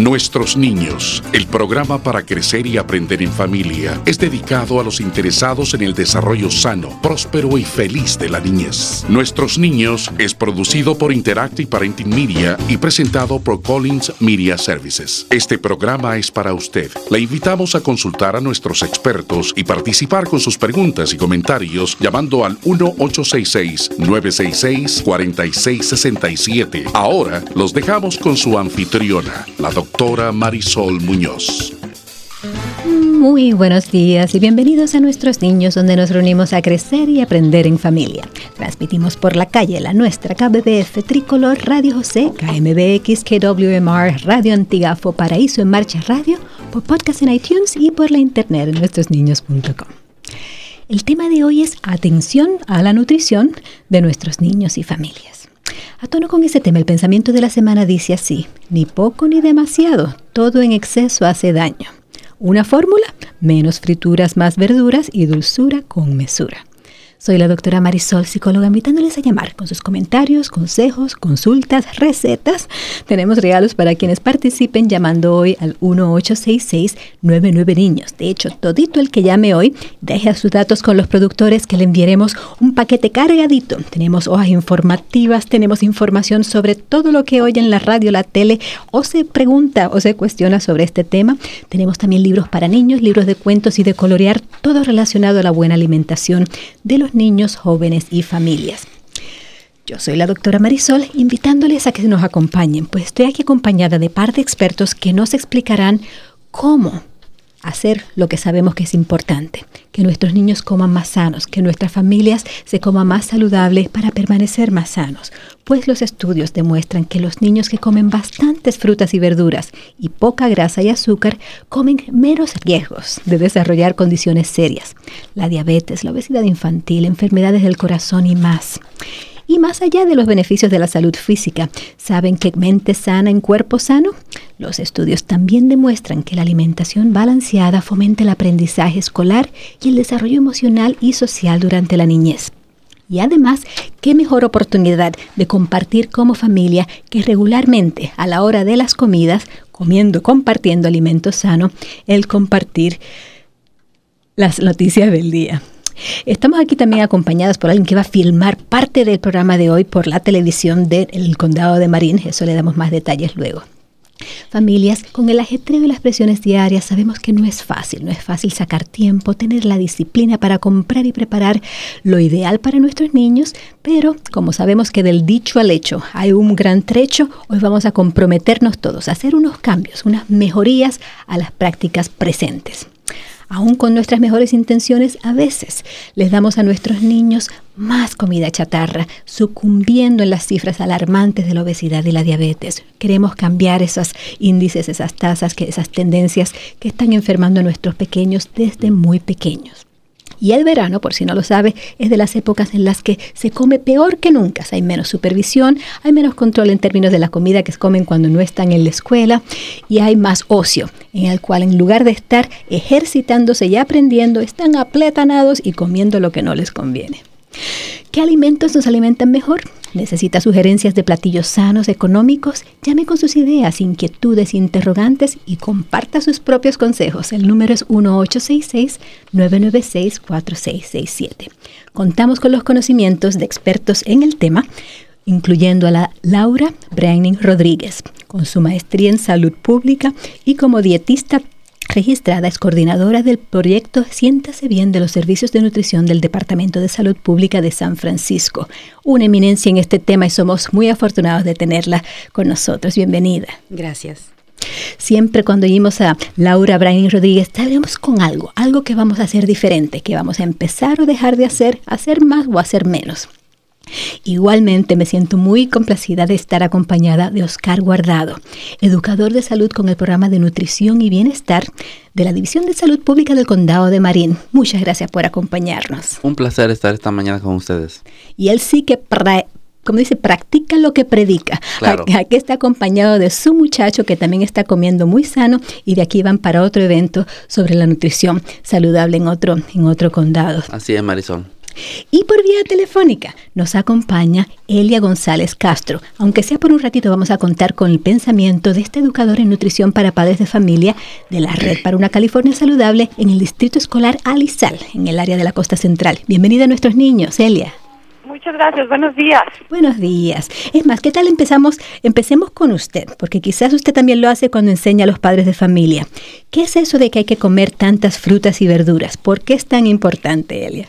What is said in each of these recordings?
Nuestros Niños, el programa para crecer y aprender en familia, es dedicado a los interesados en el desarrollo sano, próspero y feliz de la niñez. Nuestros Niños es producido por Interactive Parenting Media y presentado por Collins Media Services. Este programa es para usted. Le invitamos a consultar a nuestros expertos y participar con sus preguntas y comentarios llamando al 1-866-966-4667. Ahora los dejamos con su anfitriona, la doctora Marisol Muñoz. Muy buenos días y bienvenidos a Nuestros Niños, donde nos reunimos a crecer y aprender en familia. Transmitimos por la calle La Nuestra, KBBF, Tricolor, Radio José, KMBX, KWMR, Radio Antigafo, Paraíso en Marcha Radio, por podcast en iTunes y por la internet en nuestrosniños.com. El tema de hoy es atención a la nutrición de nuestros niños y familias. A tono con ese tema, el pensamiento de la semana dice así: ni poco ni demasiado, todo en exceso hace daño. Una fórmula: menos frituras, más verduras y dulzura con mesura. Soy la doctora Marisol, psicóloga, invitándoles a llamar con sus comentarios, consejos, consultas, recetas. Tenemos regalos para quienes participen llamando hoy al 1-866-99-NIños. De hecho, todito el que llame hoy, deje sus datos con los productores que le enviaremos un paquete cargadito. Tenemos hojas informativas, tenemos información sobre todo lo que oye en la radio, la tele, o se pregunta o se cuestiona sobre este tema. Tenemos también libros para niños, libros de cuentos y de colorear, todo relacionado a la buena alimentación de los niños, jóvenes y familias. Yo soy la doctora Marisol, invitándoles a que nos acompañen, pues estoy aquí acompañada de par de expertos que nos explicarán cómo hacer lo que sabemos que es importante, que nuestros niños coman más sanos, que nuestras familias se coman más saludables para permanecer más sanos, pues los estudios demuestran que los niños que comen bastantes frutas y verduras y poca grasa y azúcar comen menos riesgos de desarrollar condiciones serias, la diabetes, la obesidad infantil, enfermedades del corazón y más. Y más allá de los beneficios de la salud física, ¿saben que mente sana en cuerpo sano? Los estudios también demuestran que la alimentación balanceada fomenta el aprendizaje escolar y el desarrollo emocional y social durante la niñez. Y además, qué mejor oportunidad de compartir como familia que regularmente a la hora de las comidas, compartiendo alimentos sanos, el compartir las noticias del día. Estamos aquí también acompañadas por alguien que va a filmar parte del programa de hoy por la televisión del Condado de Marin. Eso le damos más detalles luego. Familias, con el ajetreo y las presiones diarias, sabemos que no es fácil sacar tiempo, tener la disciplina para comprar y preparar lo ideal para nuestros niños, pero como sabemos que del dicho al hecho hay un gran trecho, hoy vamos a comprometernos todos a hacer unos cambios, unas mejorías a las prácticas presentes. Aún con nuestras mejores intenciones, a veces les damos a nuestros niños más comida chatarra, sucumbiendo en las cifras alarmantes de la obesidad y la diabetes. Queremos cambiar esos índices, esas tasas, esas tendencias que están enfermando a nuestros pequeños desde muy pequeños. Y el verano, por si no lo sabe, es de las épocas en las que se come peor que nunca. Hay menos supervisión, hay menos control en términos de la comida que comen cuando no están en la escuela y hay más ocio, en el cual en lugar de estar ejercitándose y aprendiendo, están apletanados y comiendo lo que no les conviene. ¿Qué alimentos nos alimentan mejor? ¿Necesita sugerencias de platillos sanos, económicos? Llame con sus ideas, inquietudes, interrogantes y comparta sus propios consejos. El número es 1-866-996-4667. Contamos con los conocimientos de expertos en el tema, incluyendo a la Laura Browning Rodríguez, con su maestría en salud pública y como dietista registrada, es coordinadora del proyecto Siéntase Bien de los Servicios de Nutrición del Departamento de Salud Pública de San Francisco. Una eminencia en este tema y somos muy afortunados de tenerla con nosotros. Bienvenida. Gracias. Siempre cuando oímos a Laura Browning Rodríguez, estaremos con algo que vamos a hacer diferente, que vamos a empezar o dejar de hacer más o hacer menos. Igualmente me siento muy complacida de estar acompañada de Oscar Guardado, educador de salud con el programa de nutrición y bienestar de la División de Salud Pública del Condado de Marin. Muchas gracias por acompañarnos. Un placer estar esta mañana con ustedes. Y él sí que practica lo que predica. Claro. Aquí está acompañado de su muchacho que también está comiendo muy sano y de aquí van para otro evento sobre la nutrición saludable en otro condado. Así es, Marisol. Y por vía telefónica nos acompaña Elia González Castro. Aunque sea por un ratito, vamos a contar con el pensamiento de este educador en nutrición para padres de familia de la Red para una California Saludable en el Distrito Escolar Alisal, en el área de la Costa Central. Bienvenida a nuestros niños, Elia. Muchas gracias, buenos días. Buenos días. Es más, ¿qué tal empecemos con usted? Porque quizás usted también lo hace cuando enseña a los padres de familia. ¿Qué es eso de que hay que comer tantas frutas y verduras? ¿Por qué es tan importante, Elia?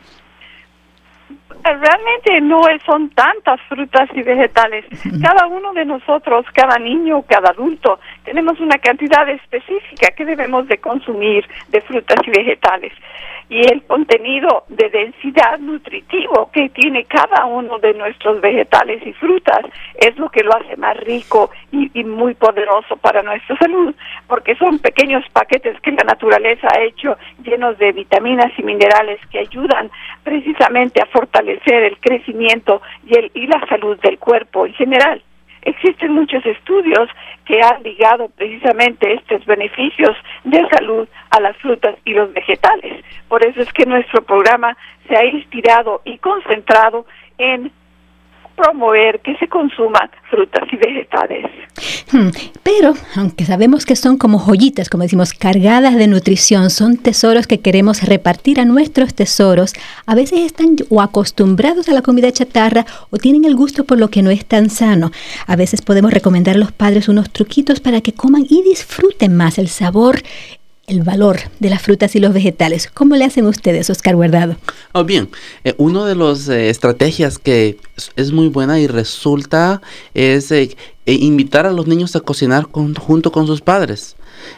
Realmente no son tantas frutas y vegetales. Cada uno de nosotros, cada niño, cada adulto, tenemos una cantidad específica que debemos de consumir de frutas y vegetales. Y el contenido de densidad nutritivo que tiene cada uno de nuestros vegetales y frutas es lo que lo hace más rico y muy poderoso para nuestra salud, porque son pequeños paquetes que la naturaleza ha hecho llenos de vitaminas y minerales que ayudan precisamente a fortalecer el crecimiento y la salud del cuerpo en general. Existen muchos estudios que han ligado precisamente estos beneficios de salud a las frutas y los vegetales. Por eso es que nuestro programa se ha inspirado y concentrado en promover que se consuman frutas y vegetales. Pero, aunque sabemos que son como joyitas, como decimos, cargadas de nutrición, son tesoros que queremos repartir a nuestros tesoros, a veces están o acostumbrados a la comida chatarra o tienen el gusto por lo que no es tan sano. A veces podemos recomendar a los padres unos truquitos para que coman y disfruten más el sabor, el valor de las frutas y los vegetales. ¿Cómo le hacen ustedes, Oscar Guardado? Bien, una de las estrategias que es muy buena y resulta es invitar a los niños a cocinar junto con sus padres.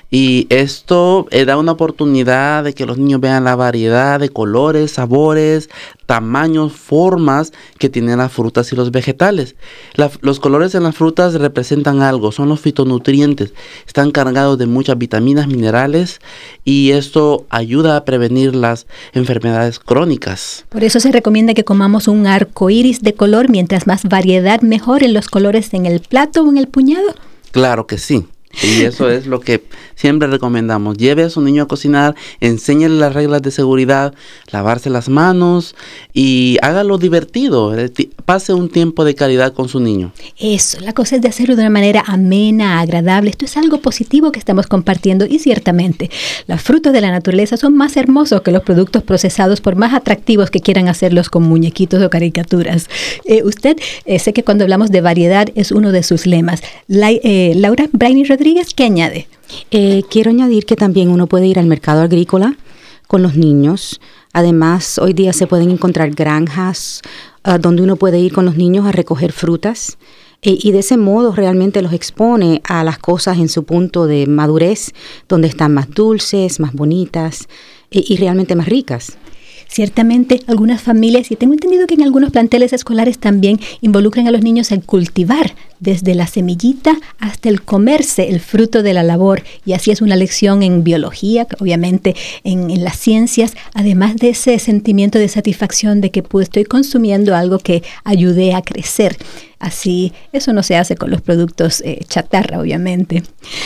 Y esto da una oportunidad de que los niños vean la variedad de colores, sabores, tamaños, formas que tienen las frutas y los vegetales. Los colores en las frutas representan algo, son los fitonutrientes. Están cargados de muchas vitaminas, minerales y esto ayuda a prevenir las enfermedades crónicas. Por eso se recomienda que comamos un arco iris de color, mientras más variedad mejor en los colores en el plato o en el puñado. Claro que sí. Y eso es lo que siempre recomendamos. Lleve a su niño a cocinar, enséñale las reglas de seguridad, lavarse las manos y hágalo divertido. Pase un tiempo de calidad con su niño. Eso, la cosa es de hacerlo de una manera amena, agradable. Esto es algo positivo que estamos compartiendo y ciertamente los frutos de la naturaleza son más hermosos que los productos procesados, por más atractivos que quieran hacerlos con muñequitos o caricaturas. Usted, sé que cuando hablamos de variedad es uno de sus lemas. Laura Brainy Rodríguez, ¿qué añade? Quiero añadir que también uno puede ir al mercado agrícola con los niños. Además, hoy día se pueden encontrar granjas donde uno puede ir con los niños a recoger frutas y de ese modo realmente los expone a las cosas en su punto de madurez, donde están más dulces, más bonitas y realmente más ricas. Ciertamente, algunas familias, y tengo entendido que en algunos planteles escolares también involucran a los niños en cultivar desde la semillita hasta el comerse el fruto de la labor. Y así es una lección en biología, obviamente en las ciencias, además de ese sentimiento de satisfacción de que estoy consumiendo algo que ayudé a crecer. Así, eso no se hace con los productos chatarra, obviamente.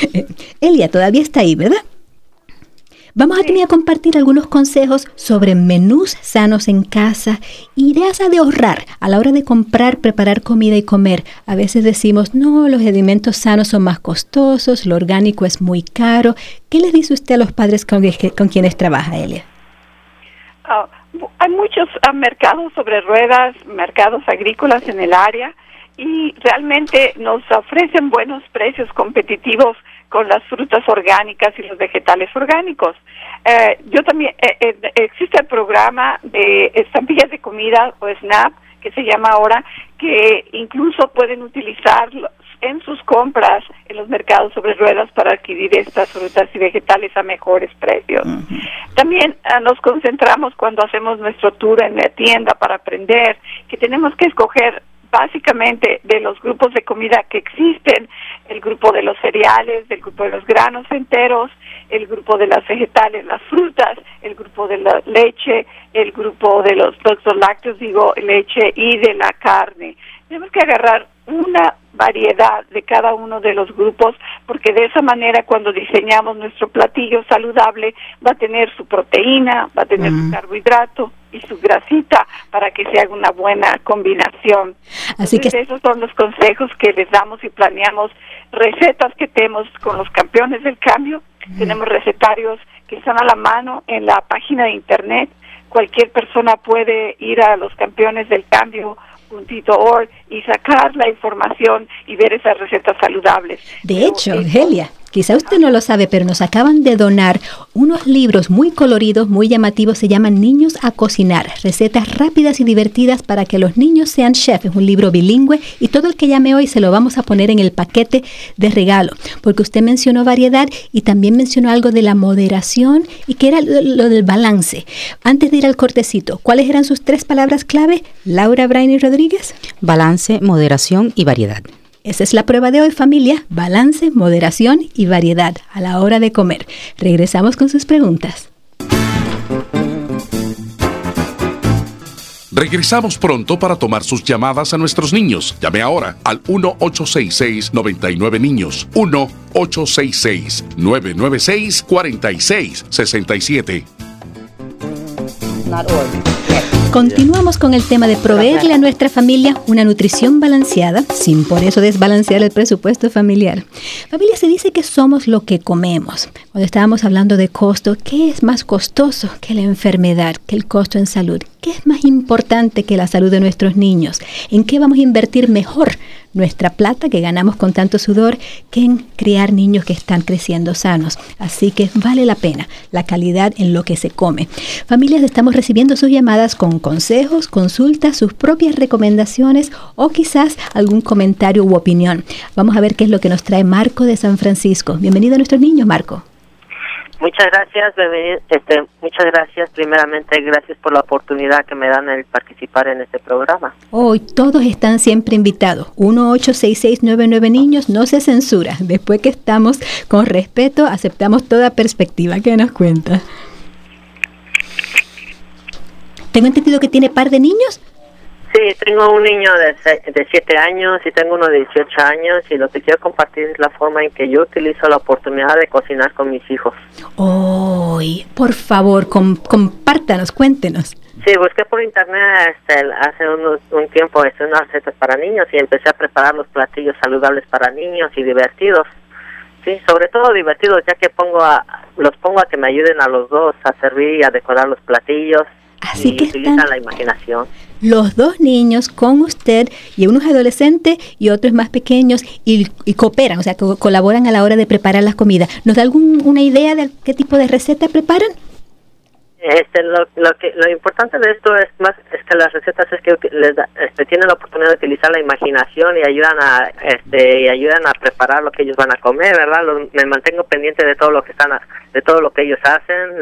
Elia, todavía está ahí, ¿verdad? Vamos a tener a compartir algunos consejos sobre menús sanos en casa, ideas de ahorrar a la hora de comprar, preparar comida y comer. A veces decimos, no, los alimentos sanos son más costosos, lo orgánico es muy caro. ¿Qué les dice usted a los padres con quienes trabaja, Elia? Hay muchos mercados sobre ruedas, mercados agrícolas en el área y realmente nos ofrecen buenos precios competitivos con las frutas orgánicas y los vegetales orgánicos. Yo también, existe el programa de estampillas de comida o SNAP, que se llama ahora, que incluso pueden utilizarlos en sus compras en los mercados sobre ruedas para adquirir estas frutas y vegetales a mejores precios. Uh-huh. También nos concentramos cuando hacemos nuestro tour en la tienda para aprender que tenemos que escoger básicamente de los grupos de comida que existen, el grupo de los cereales, el grupo de los granos enteros, el grupo de las vegetales, las frutas, el grupo de la leche, el grupo de los lácteos, leche y de la carne. Tenemos que agarrar una variedad de cada uno de los grupos, porque de esa manera cuando diseñamos nuestro platillo saludable va a tener su proteína, va a tener su carbohidrato y su grasita para que se haga una buena combinación. Así que esos son los consejos que les damos y planeamos recetas que tenemos con los campeones del cambio. Tenemos recetarios que están a la mano en la página de internet. Cualquier persona puede ir a los campeones del cambio.org y sacar la información y ver esas recetas saludables. De hecho, Angelia, quizá usted no lo sabe, pero nos acaban de donar unos libros muy coloridos, muy llamativos, se llaman Niños a Cocinar, recetas rápidas y divertidas para que los niños sean chefs. Es un libro bilingüe y todo el que llame hoy se lo vamos a poner en el paquete de regalo, porque usted mencionó variedad y también mencionó algo de la moderación y que era lo del balance. Antes de ir al cortecito, ¿cuáles eran sus 3 palabras clave, Laura, Brian y Rodríguez? Balance, moderación y variedad. Esa es la prueba de hoy, familia. Balance, moderación y variedad a la hora de comer. Regresamos con sus preguntas. Regresamos pronto para tomar sus llamadas a nuestros niños. Llame ahora al 1-866-99-NIños. 1-866-996-4667. Continuamos con el tema de proveerle a nuestra familia una nutrición balanceada, sin por eso desbalancear el presupuesto familiar. Familia, se dice que somos lo que comemos. Cuando estábamos hablando de costo, ¿qué es más costoso que la enfermedad, que el costo en salud? ¿Qué es más importante que la salud de nuestros niños? ¿En qué vamos a invertir mejor nuestra plata que ganamos con tanto sudor que en criar niños que están creciendo sanos? Así que vale la pena la calidad en lo que se come. Familias, estamos recibiendo sus llamadas con consejos, consultas, sus propias recomendaciones o quizás algún comentario u opinión. Vamos a ver qué es lo que nos trae Marco de San Francisco. Bienvenido a nuestros niños, Marco. Muchas gracias, muchas gracias. Primeramente, gracias por la oportunidad que me dan el participar en este programa. Hoy todos están siempre invitados. 1-866-99-NIños, no se censura. Después que estamos con respeto, aceptamos toda perspectiva. ¿Qué nos cuenta? Tengo entendido que tiene par de niños. Sí, tengo un niño de 7 años y tengo uno de 18 años y lo que quiero compartir es la forma en que yo utilizo la oportunidad de cocinar con mis hijos. Por favor, compártanos, cuéntenos. Sí, busqué por internet hace un tiempo unas recetas para niños y empecé a preparar los platillos saludables para niños y divertidos. Sí, sobre todo divertidos, ya que los pongo a que me ayuden a los dos a servir y a decorar los platillos. Así y que utilizan la imaginación. Los dos niños con usted y unos adolescentes y otros más pequeños y cooperan, o sea, colaboran a la hora de preparar las comidas. ¿Nos da una idea de qué tipo de receta preparan? Lo importante de esto es que las recetas es que tienen la oportunidad de utilizar la imaginación y ayudan a preparar lo que ellos van a comer, ¿verdad? Me mantengo pendiente de todo lo que ellos hacen,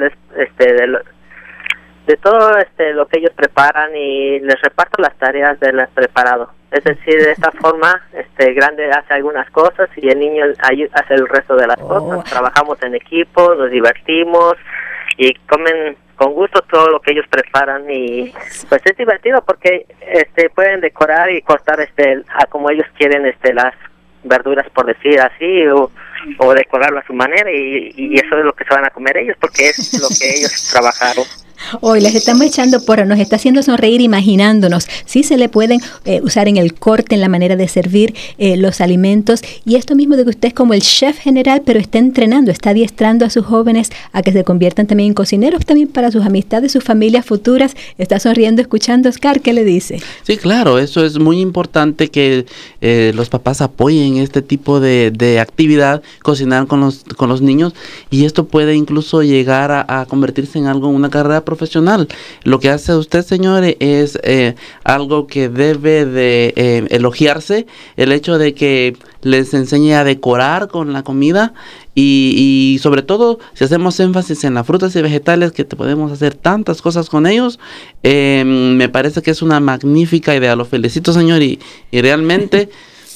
de todo lo que ellos preparan y les reparto las tareas de las preparado. Es decir, de esta forma, grande hace algunas cosas y el niño hace el resto de las cosas. Trabajamos en equipo, nos divertimos y comen con gusto todo lo que ellos preparan y pues es divertido porque pueden decorar y cortar a como ellos quieren las verduras, por decir así, o decorarlo a su manera y eso es lo que se van a comer ellos porque es lo que ellos trabajaron. Hoy les estamos echando porra, nos está haciendo sonreír imaginándonos. Sí se le pueden usar en el corte, en la manera de servir los alimentos. Y esto mismo de que usted es como el chef general, pero está entrenando, está adiestrando a sus jóvenes a que se conviertan también en cocineros, también para sus amistades, sus familias futuras. Está sonriendo escuchando. Oscar, ¿qué le dice? Sí, claro, eso es muy importante que los papás apoyen este tipo de actividad, cocinar con los niños. Y esto puede incluso llegar a convertirse en una carrera profesional. Lo que hace usted, señor, es algo que debe de elogiarse, el hecho de que les enseñe a decorar con la comida y sobre todo si hacemos énfasis en las frutas y vegetales, que podemos hacer tantas cosas con ellos. Me parece que es una magnífica idea. Lo felicito, señor, y realmente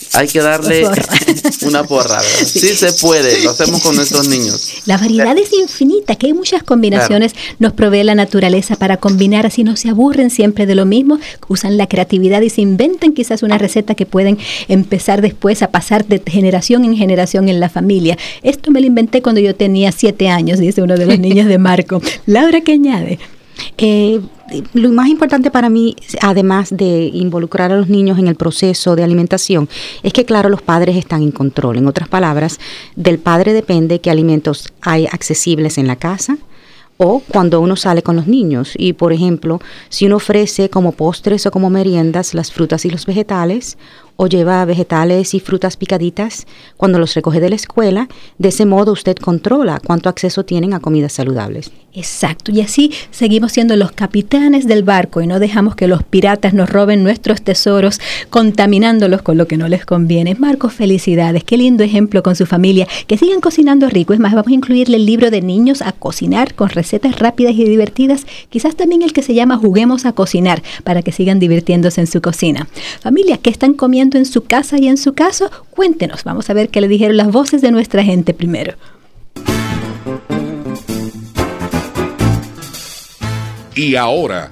hay que darle una porra, ¿verdad? Sí se puede, lo hacemos con nuestros niños. La variedad es infinita, que hay muchas combinaciones, nos provee la naturaleza para combinar, así no se aburren siempre de lo mismo, usan la creatividad y se inventan quizás una receta que pueden empezar después a pasar de generación en generación en la familia. Esto me lo inventé cuando yo tenía 7 años, dice uno de los niños de Marco. Laura, ¿qué añade? Lo más importante para mí, además de involucrar a los niños en el proceso de alimentación, es que, claro, los padres están en control. En otras palabras, del padre depende qué alimentos hay accesibles en la casa o cuando uno sale con los niños. Y, por ejemplo, si uno ofrece como postres o como meriendas las frutas y los vegetales, o lleva vegetales y frutas picaditas cuando los recoge de la escuela, de ese modo usted controla cuánto acceso tienen a comidas saludables. Exacto, y así seguimos siendo los capitanes del barco y no dejamos que los piratas nos roben nuestros tesoros contaminándolos con lo que no les conviene. Marco, felicidades, qué lindo ejemplo con su familia, que sigan cocinando rico. Es más, vamos a incluirle el libro de niños a cocinar con recetas rápidas y divertidas, quizás también el que se llama Juguemos a cocinar, para que sigan divirtiéndose en su cocina. Familia, ¿qué están comiendo en su casa y en su caso? Cuéntenos, vamos a ver qué le dijeron las voces de nuestra gente primero. Y ahora,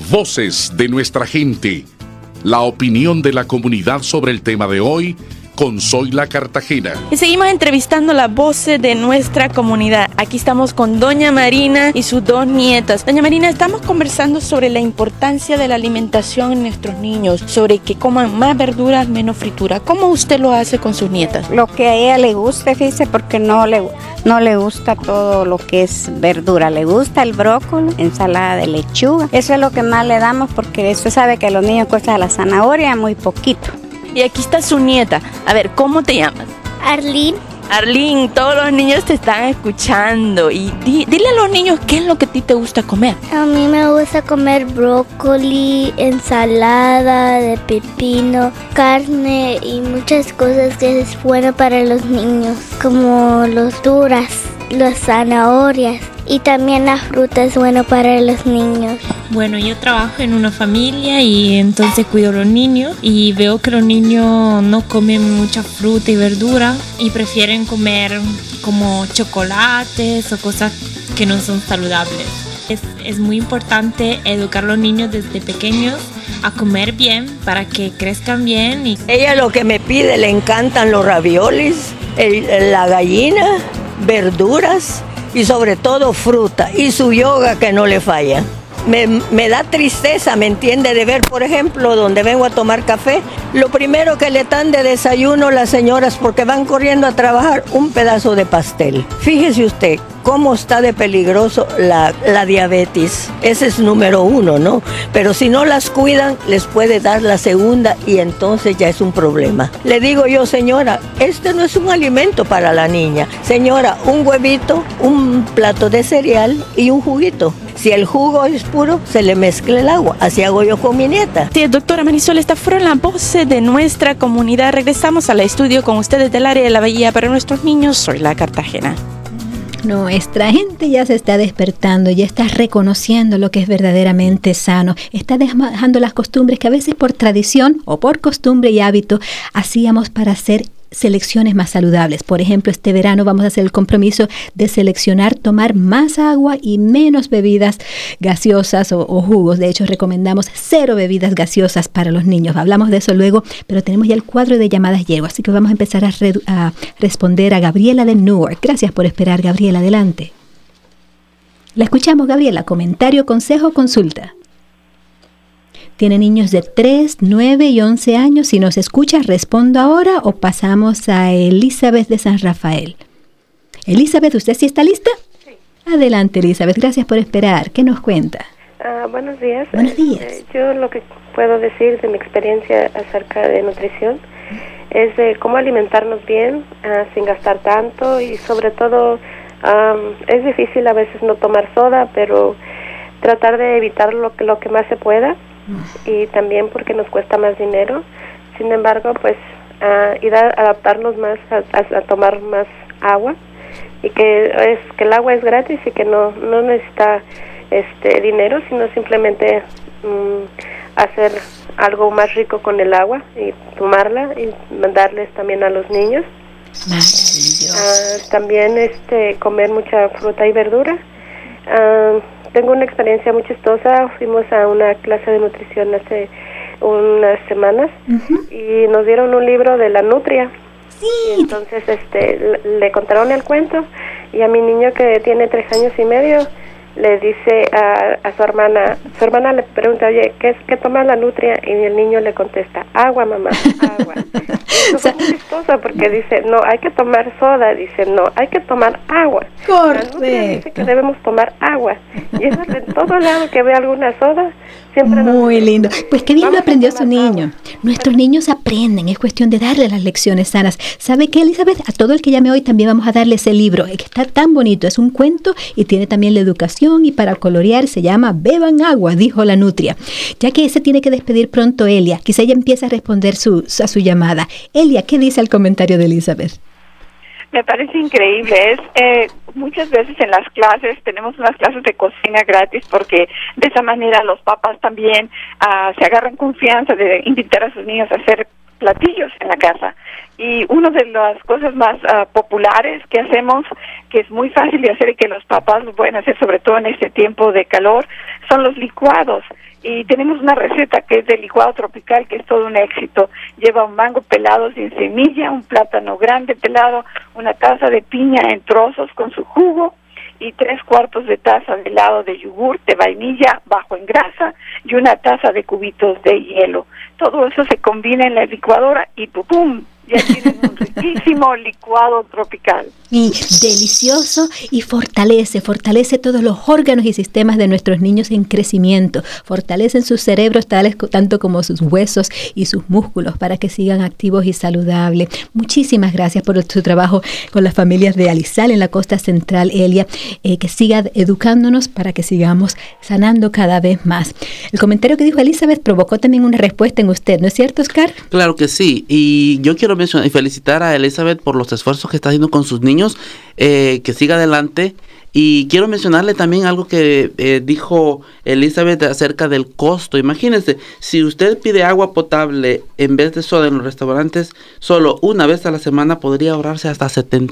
voces de nuestra gente. La opinión de la comunidad sobre el tema de hoy con Zoila Cartagena. Y seguimos entrevistando las voces de nuestra comunidad. Aquí estamos con Doña Marina y sus 2 nietas. Doña Marina, estamos conversando sobre la importancia de la alimentación en nuestros niños, sobre que coman más verduras, menos fritura. ¿Cómo usted lo hace con sus nietas? Lo que a ella le guste, fíjese, porque no le gusta todo lo que es verdura. Le gusta el brócoli, ensalada de lechuga. Eso es lo que más le damos, porque usted sabe que a los niños cuesta la zanahoria muy poquito. Y aquí está su nieta. A ver, ¿cómo te llamas? Arlene. Arlene, todos los niños te están escuchando. Y dile a los niños qué es lo que a ti te gusta comer. A mí me gusta comer brócoli, ensalada de pepino, carne y muchas cosas que es bueno para los niños, como los duras, las zanahorias. Y también la fruta es bueno para los niños. Bueno, yo trabajo en una familia y entonces cuido a los niños y veo que los niños no comen mucha fruta y verdura y prefieren comer como chocolates o cosas que no son saludables. Es muy importante educar a los niños desde pequeños a comer bien para que crezcan bien. Y ella lo que me pide, le encantan los raviolis, la gallina, verduras y sobre todo fruta y su yoga que no le falla. Me da tristeza, ¿me entiende? De ver, por ejemplo, donde vengo a tomar café, lo primero que le dan de desayuno las señoras, porque van corriendo a trabajar, un pedazo de pastel. Fíjese usted cómo está de peligroso la diabetes. Ese es número 1, ¿no? Pero si no las cuidan, les puede dar la segunda y entonces ya es un problema. Le digo yo, señora, este no es un alimento para la niña. Señora, un huevito, un plato de cereal y un juguito. Si el jugo es puro, se le mezcla el agua. Así hago yo con mi nieta. Sí, doctora Marisol, estas fueron las voces de nuestra comunidad. Regresamos al estudio con ustedes del área de la Bahía para nuestros niños. Zoila Cartagena. Nuestra gente ya se está despertando, ya está reconociendo lo que es verdaderamente sano, está dejando las costumbres que a veces por tradición o por costumbre y hábito hacíamos para hacer selecciones más saludables. Por ejemplo, este verano vamos a hacer el compromiso de seleccionar tomar más agua y menos bebidas gaseosas o jugos. De hecho, recomendamos 0 bebidas gaseosas para los niños. Hablamos de eso luego, pero tenemos ya el cuadro de llamadas llego, así que vamos a empezar a responder a Gabriela de Newark. Gracias por esperar, Gabriela, adelante. La escuchamos, Gabriela. Comentario, consejo, consulta. Tiene niños de 3, 9 y 11 años. Si nos escucha, respondo ahora o pasamos a Elizabeth de San Rafael. Elizabeth, ¿usted sí está lista? Sí. Adelante, Elizabeth. Gracias por esperar. ¿Qué nos cuenta? Buenos días. Buenos días. Yo lo que puedo decir de mi experiencia acerca de nutrición es de cómo alimentarnos bien, sin gastar tanto y sobre todo es difícil a veces no tomar soda, pero tratar de evitar lo que más se pueda. Y también porque nos cuesta más dinero. Sin embargo, pues ir a adaptarnos más a tomar más agua y que el agua es gratis y que no necesita dinero, sino simplemente hacer algo más rico con el agua y tomarla y mandarles también a los niños. También comer mucha fruta y verdura. Tengo una experiencia muy chistosa. Fuimos a una clase de nutrición hace unas semanas y nos dieron un libro de la nutria. Y entonces le contaron el cuento y a mi niño que tiene 3 años y medio le dice a su hermana le pregunta, oye, ¿qué toma la nutria? Y el niño le contesta, agua, mamá, agua. Eso fue muy chistoso porque dice, no, hay que tomar soda. Dice, no, hay que tomar agua. Correcto. La nutria dice que debemos tomar agua. Y eso es en todo lado que ve alguna soda. Siempre muy lindo. Pues qué bien lo aprendió su niño. Nuestros niños aprenden, es cuestión de darle las lecciones sanas. ¿Sabe qué, Elizabeth? A todo el que llame hoy también vamos a darle ese libro, que está tan bonito, es un cuento y tiene también la educación y para colorear se llama Beban agua, dijo la nutria. Ya que se tiene que despedir pronto Elia, quizá ella empiece a responder a su llamada. Elia, ¿qué dice el comentario de Elizabeth? Me parece increíble. Muchas veces en las clases tenemos unas clases de cocina gratis porque de esa manera los papás también se agarran confianza de invitar a sus niños a hacer platillos en la casa. Y una de las cosas más populares que hacemos, que es muy fácil de hacer y que los papás lo pueden hacer sobre todo en este tiempo de calor, son los licuados. Y tenemos una receta que es de licuado tropical, que es todo un éxito. Lleva un mango pelado sin semilla, un plátano grande pelado, una taza de piña en trozos con su jugo y 3/4 de taza de helado de yogur de vainilla bajo en grasa y una taza de cubitos de hielo. Todo eso se combina en la licuadora y ¡pum! Ya tienen un riquísimo licuado tropical. Y delicioso y fortalece todos los órganos y sistemas de nuestros niños en crecimiento. Fortalecen sus cerebros tanto como sus huesos y sus músculos para que sigan activos y saludables. Muchísimas gracias por su trabajo con las familias de Alizal en la costa central, Elia. Que siga educándonos para que sigamos sanando cada vez más. El comentario que dijo Elizabeth provocó también una respuesta en usted, ¿no es cierto, Oscar? Claro que sí. Y yo quiero mencionar y felicitar a Elizabeth por los esfuerzos que está haciendo con sus niños, que siga adelante. Y quiero mencionarle también algo que dijo Elizabeth acerca del costo. Imagínense, si usted pide agua potable en vez de soda en los restaurantes, solo una vez a la semana podría ahorrarse hasta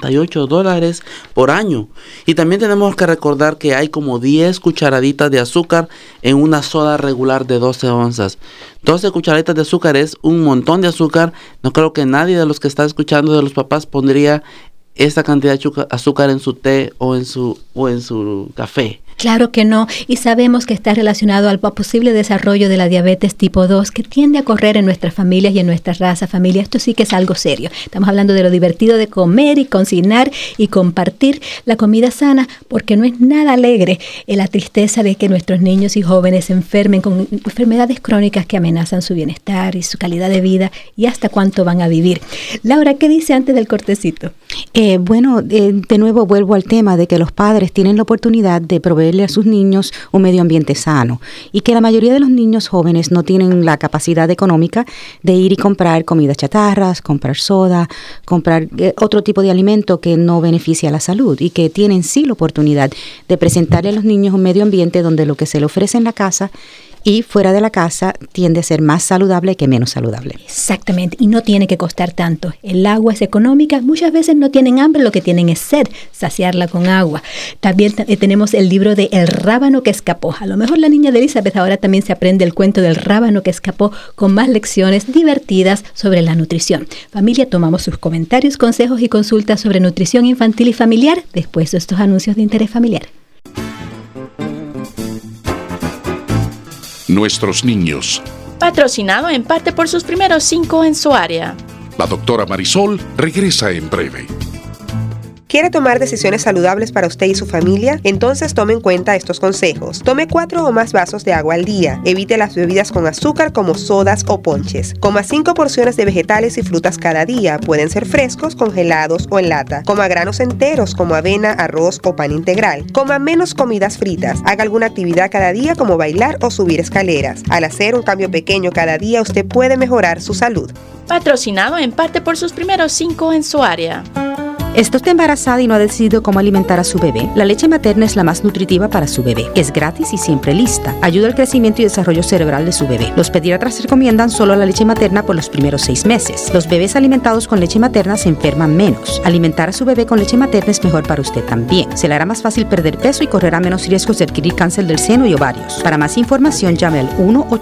$78 por año. Y también tenemos que recordar que hay como 10 cucharaditas de azúcar en una soda regular de 12 onzas. 12 cucharaditas de azúcar es un montón de azúcar. No creo que nadie de los que está escuchando, de los papás, pondría esta cantidad de azúcar en su té o en su café. Claro que no, y sabemos que está relacionado al posible desarrollo de la diabetes tipo 2 que tiende a correr en nuestras familias y en nuestra raza familia. Esto sí que es algo serio. Estamos hablando de lo divertido de comer y cocinar y compartir la comida sana, porque no es nada alegre la tristeza de que nuestros niños y jóvenes se enfermen con enfermedades crónicas que amenazan su bienestar y su calidad de vida y hasta cuánto van a vivir. Laura, ¿qué dice antes del cortecito? De nuevo vuelvo al tema de que los padres tienen la oportunidad de proveerle a sus niños un medio ambiente sano y que la mayoría de los niños jóvenes no tienen la capacidad económica de ir y comprar comidas chatarras, comprar soda, comprar otro tipo de alimento que no beneficia a la salud y que tienen sí la oportunidad de presentarle a los niños un medio ambiente donde lo que se le ofrece en la casa y fuera de la casa tiende a ser más saludable que menos saludable. Exactamente, y no tiene que costar tanto. El agua es económica, muchas veces no tienen hambre, lo que tienen es sed, saciarla con agua. También tenemos el libro de El rábano que escapó. A lo mejor la niña de Elizabeth ahora también se aprende el cuento del rábano que escapó con más lecciones divertidas sobre la nutrición. Familia, tomamos sus comentarios, consejos y consultas sobre nutrición infantil y familiar después de estos anuncios de interés familiar. Nuestros niños. Patrocinado en parte por sus primeros 5 en su área. La doctora Marisol regresa en breve. ¿Quiere tomar decisiones saludables para usted y su familia? Entonces tome en cuenta estos consejos. Tome 4 o más vasos de agua al día. Evite las bebidas con azúcar como sodas o ponches. Coma 5 porciones de vegetales y frutas cada día. Pueden ser frescos, congelados o en lata. Coma granos enteros como avena, arroz o pan integral. Coma menos comidas fritas. Haga alguna actividad cada día como bailar o subir escaleras. Al hacer un cambio pequeño cada día, usted puede mejorar su salud. Patrocinado en parte por sus primeros 5 en su área. ¿Está usted embarazada y no ha decidido cómo alimentar a su bebé? La leche materna es la más nutritiva para su bebé. Es gratis y siempre lista. Ayuda al crecimiento y desarrollo cerebral de su bebé. Los pediatras recomiendan solo la leche materna por los primeros 6 meses. Los bebés alimentados con leche materna se enferman menos. Alimentar a su bebé con leche materna es mejor para usted también. Se le hará más fácil perder peso y correrá menos riesgos de adquirir cáncer del seno y ovarios. Para más información, llame al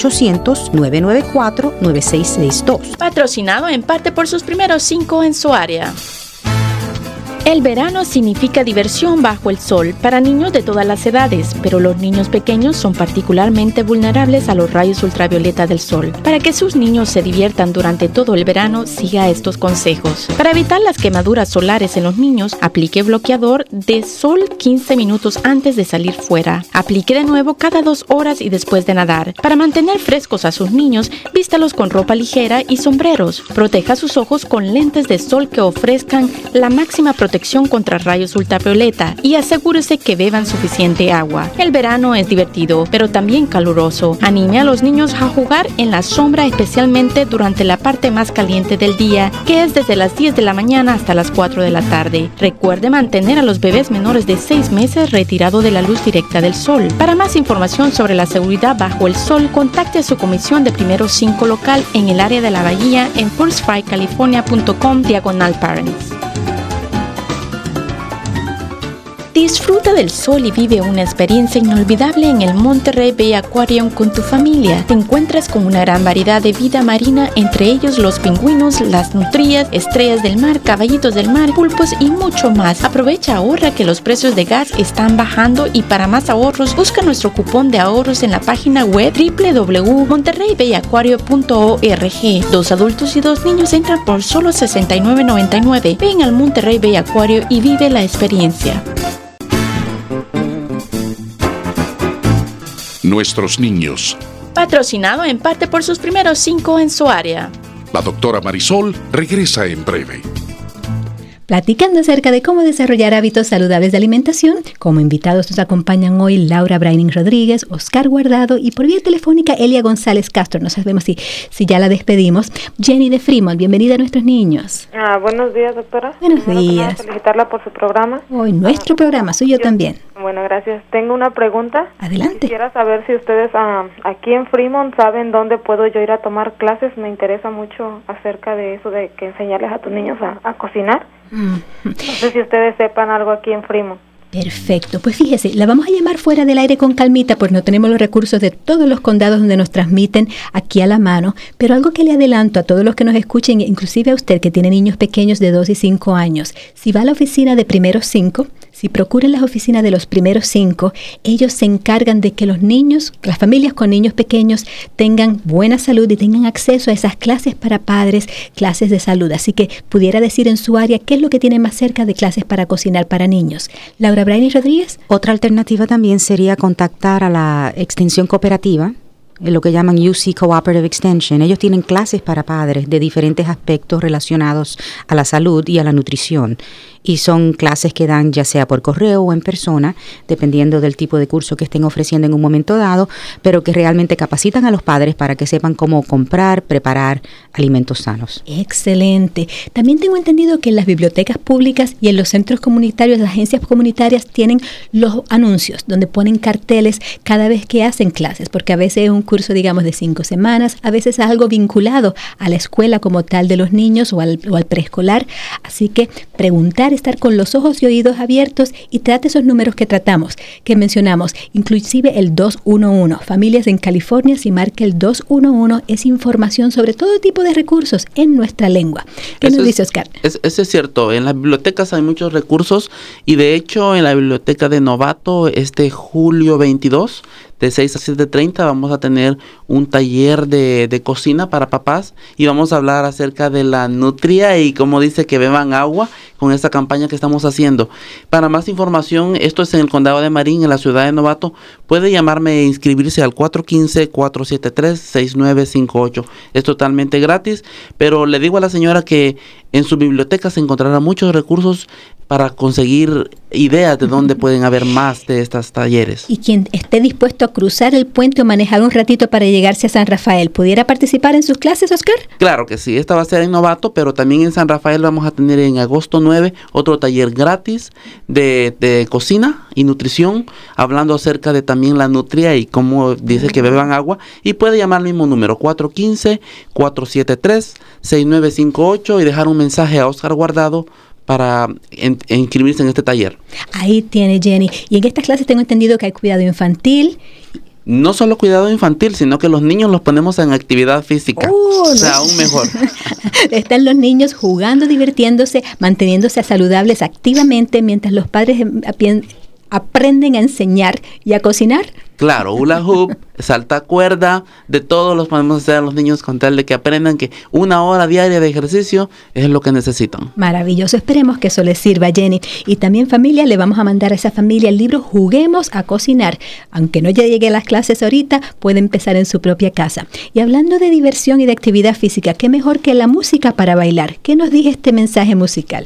1-800-994-9662. Patrocinado en parte por sus primeros 5 en su área. El verano significa diversión bajo el sol para niños de todas las edades, pero los niños pequeños son particularmente vulnerables a los rayos ultravioleta del sol. Para que sus niños se diviertan durante todo el verano, siga estos consejos. Para evitar las quemaduras solares en los niños, aplique bloqueador de sol 15 minutos antes de salir fuera. Aplique de nuevo cada 2 horas y después de nadar. Para mantener frescos a sus niños, vístalos con ropa ligera y sombreros. Proteja sus ojos con lentes de sol que ofrezcan la máxima protección contra rayos ultravioleta y asegúrese que beban suficiente agua. El verano es divertido, pero también caluroso. Anime a los niños a jugar en la sombra, especialmente durante la parte más caliente del día, que es desde las 10 de la mañana hasta las 4 de la tarde. Recuerde mantener a los bebés menores de 6 meses retirados de la luz directa del sol. Para más información sobre la seguridad bajo el sol, contacte a su comisión de primeros 5 local en el área de la bahía en firstfrycalifornia.com/parents. Disfruta del sol y vive una experiencia inolvidable en el Monterey Bay Aquarium con tu familia. Te encuentras con una gran variedad de vida marina, entre ellos los pingüinos, las nutrias, estrellas del mar, caballitos del mar, pulpos y mucho más. Aprovecha ahora que los precios de gas están bajando y para más ahorros, busca nuestro cupón de ahorros en la página web www.monterreybayaquario.org. 2 adultos y 2 niños entran por solo $69.99. Ven al Monterey Bay Aquario y vive la experiencia. Nuestros niños. Patrocinado en parte por sus primeros 5 en su área. La doctora Marisol regresa en breve. Platicando acerca de cómo desarrollar hábitos saludables de alimentación, como invitados nos acompañan hoy Laura Braining Rodríguez, Oscar Guardado y por vía telefónica Elia González Castro. No sabemos si ya la despedimos. Jenny de Fremont, bienvenida a nuestros niños. Buenos días, doctora. Buenos días. Felicitarla por su programa. Hoy nuestro programa, suyo también. Bueno, gracias. Tengo una pregunta. Adelante. Quisiera saber si ustedes aquí en Fremont saben dónde puedo yo ir a tomar clases. Me interesa mucho acerca de eso, de que enseñarles a tus niños a cocinar. No sé si ustedes sepan algo aquí en Fremont. Perfecto, pues fíjese, la vamos a llamar fuera del aire con calmita porque no tenemos los recursos de todos los condados donde nos transmiten aquí a la mano, pero algo que le adelanto a todos los que nos escuchen, inclusive a usted que tiene niños pequeños de 2 y 5 años, si va a la oficina de primeros 5, si procuran las oficinas de los primeros 5, ellos se encargan de que los niños, las familias con niños pequeños tengan buena salud y tengan acceso a esas clases para padres, clases de salud. Así que pudiera decir en su área qué es lo que tiene más cerca de clases para cocinar para niños. Laura Braining Rodríguez. Otra alternativa también sería contactar a la extensión cooperativa, lo que llaman UC Cooperative Extension. Ellos tienen clases para padres de diferentes aspectos relacionados a la salud y a la nutrición. Y son clases que dan ya sea por correo o en persona, dependiendo del tipo de curso que estén ofreciendo en un momento dado, pero que realmente capacitan a los padres para que sepan cómo comprar, preparar alimentos sanos. Excelente. También tengo entendido que en las bibliotecas públicas y en los centros comunitarios, las agencias comunitarias tienen los anuncios donde ponen carteles cada vez que hacen clases, porque a veces es un curso, digamos, de 5 semanas, a veces es algo vinculado a la escuela como tal de los niños o al preescolar. Así que preguntar, estar con los ojos y oídos abiertos y trate esos números que tratamos, que mencionamos, inclusive el 211. Familias en California, si marca el 211, es información sobre todo tipo de recursos en nuestra lengua. ¿Qué nos dice Oscar? Eso es cierto. En las bibliotecas hay muchos recursos y de hecho en la biblioteca de Novato julio 22 de 6 a 7:30 vamos a tener un taller de cocina para papás y vamos a hablar acerca de la nutria y cómo dice que beban agua con esta campaña que estamos haciendo. Para más información, esto es en el condado de Marin, en la ciudad de Novato, puede llamarme e inscribirse al 415-473-6958. Es totalmente gratis, pero le digo a la señora que en su biblioteca se encontrará muchos recursos para conseguir ideas de dónde pueden haber más de estos talleres. Y quien esté dispuesto a cruzar el puente o manejar un ratito para llegarse a San Rafael, ¿pudiera participar en sus clases, Oscar? Claro que sí, esta va a ser en Novato, pero también en San Rafael vamos a tener en agosto 9 otro taller gratis de cocina y nutrición, hablando acerca de también la nutria y cómo dice que beban agua, y puede llamar al mismo número 415-473-6958 y dejar un mensaje a Oscar Guardado para inscribirse en este taller. Ahí tiene, Jenny. Y en estas clases tengo entendido que hay cuidado infantil. No solo cuidado infantil, sino que los niños los ponemos en actividad física. O sea, aún mejor. Están los niños jugando, divirtiéndose, manteniéndose saludables activamente, mientras los padres aprenden a enseñar y a cocinar. Claro, hula hoop, salta cuerda, de todos los podemos hacer a los niños con tal de que aprendan que 1 hora diaria de ejercicio es lo que necesitan. Maravilloso, esperemos que eso les sirva, Jenny. Y también, familia, le vamos a mandar a esa familia el libro Juguemos a Cocinar. Aunque no ya llegue a las clases ahorita, puede empezar en su propia casa. Y hablando de diversión y de actividad física, ¿qué mejor que la música para bailar? ¿Qué nos dice este mensaje musical?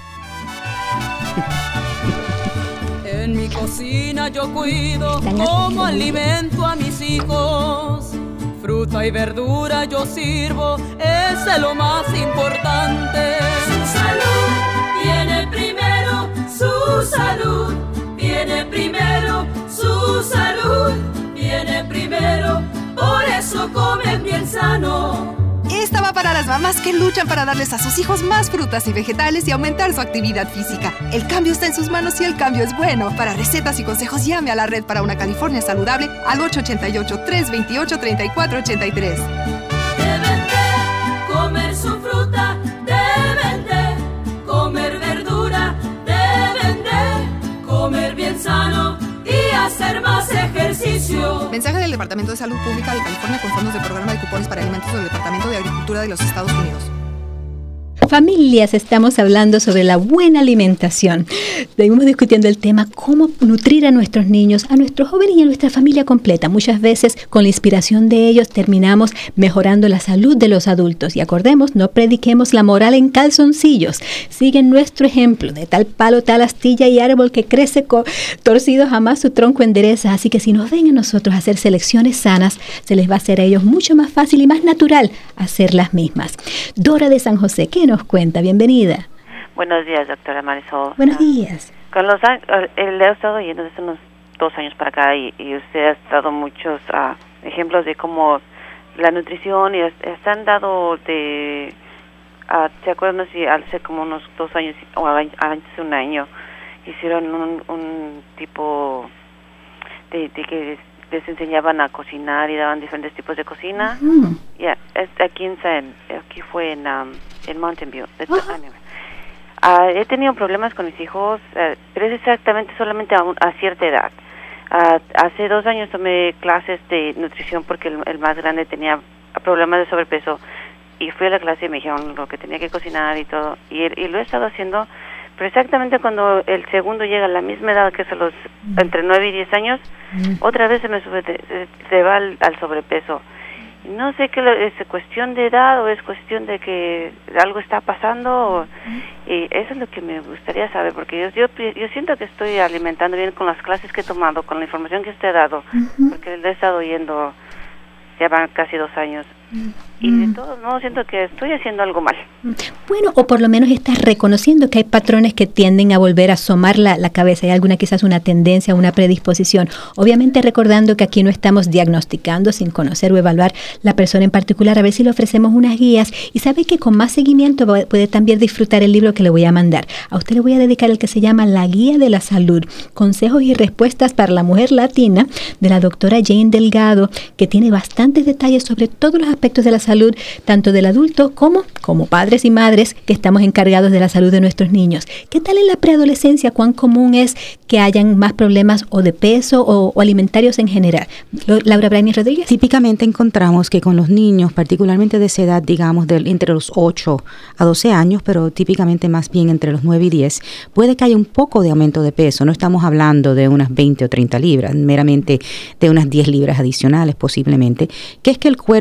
En mi cocina yo cuido como alimento a mis hijos. Fruta y verdura yo sirvo, es de lo más importante. Su salud viene primero, su salud viene primero, su salud viene primero. Por eso comen bien sano. Esta va para las mamás que luchan para darles a sus hijos más frutas y vegetales y aumentar su actividad física. El cambio está en sus manos y el cambio es bueno. Para recetas y consejos, llame a la Red para una California Saludable al 888-328-3483. Deben de comer su fruta, deben de comer verdura, deben de comer bien sano y hacer más ejercicio. Mensaje del Departamento de Salud Pública de California con fondos del Programa de Cupones para Alimentos del Departamento de Agricultura de los Estados Unidos. Familias, estamos hablando sobre la buena alimentación. Seguimos discutiendo el tema cómo nutrir a nuestros niños, a nuestros jóvenes y a nuestra familia completa. Muchas veces con la inspiración de ellos terminamos mejorando la salud de los adultos. Y acordemos, no prediquemos la moral en calzoncillos. Siguen nuestro ejemplo, de tal palo, tal astilla y árbol que crece torcido jamás su tronco endereza. Así que si nos ven a nosotros hacer selecciones sanas, se les va a hacer a ellos mucho más fácil y más natural hacer las mismas. Dora de San José, ¿qué nos cuenta? Bienvenida. Buenos días, doctora Marisol. Buenos días. Con los años, le he estado oyendo desde unos 2 años para acá y usted ha dado muchos ejemplos de cómo la nutrición y están dado de, ¿se acuerdan? No sé si hace como unos 2 años o antes de 1 año hicieron un tipo de que les enseñaban a cocinar y daban diferentes tipos de cocina. Aquí fue en Mountain View. He tenido problemas con mis hijos, pero es exactamente solamente a cierta edad. Hace 2 años tomé clases de nutrición porque el más grande tenía problemas de sobrepeso y fui a la clase y me dijeron lo que tenía que cocinar y todo. Y lo he estado haciendo, pero exactamente cuando el segundo llega a la misma edad, que es entre 9 y 10 años, otra vez se va al sobrepeso. No sé qué es cuestión de edad o es cuestión de que algo está pasando. Y eso es lo que me gustaría saber, porque yo siento que estoy alimentando bien con las clases que he tomado, con la información que usted ha dado, porque le he estado oyendo ya van casi 2 años. Y de todos modos siento que estoy haciendo algo mal. Bueno, o por lo menos estás reconociendo que hay patrones que tienden a volver a asomar la cabeza. Hay alguna quizás una tendencia, una predisposición. Obviamente recordando que aquí no estamos diagnosticando sin conocer o evaluar la persona en particular, a ver si le ofrecemos unas guías. Y sabe que con más seguimiento puede también disfrutar el libro que le voy a mandar. A usted le voy a dedicar el que se llama La Guía de la Salud, consejos y respuestas para la mujer latina, de la doctora Jane Delgado, que tiene bastantes detalles sobre todos los aspectos de la salud, tanto del adulto como padres y madres que estamos encargados de la salud de nuestros niños. ¿Qué tal en la preadolescencia? ¿Cuán común es que hayan más problemas o de peso o alimentarios en general? Laura Braini Rodríguez. Típicamente encontramos que con los niños, particularmente de esa edad, digamos, entre los 8 a 12 años, pero típicamente más bien entre los 9 y 10, puede que haya un poco de aumento de peso. No estamos hablando de unas 20 o 30 libras, meramente de unas 10 libras adicionales posiblemente, que es que el cuerpo se prepara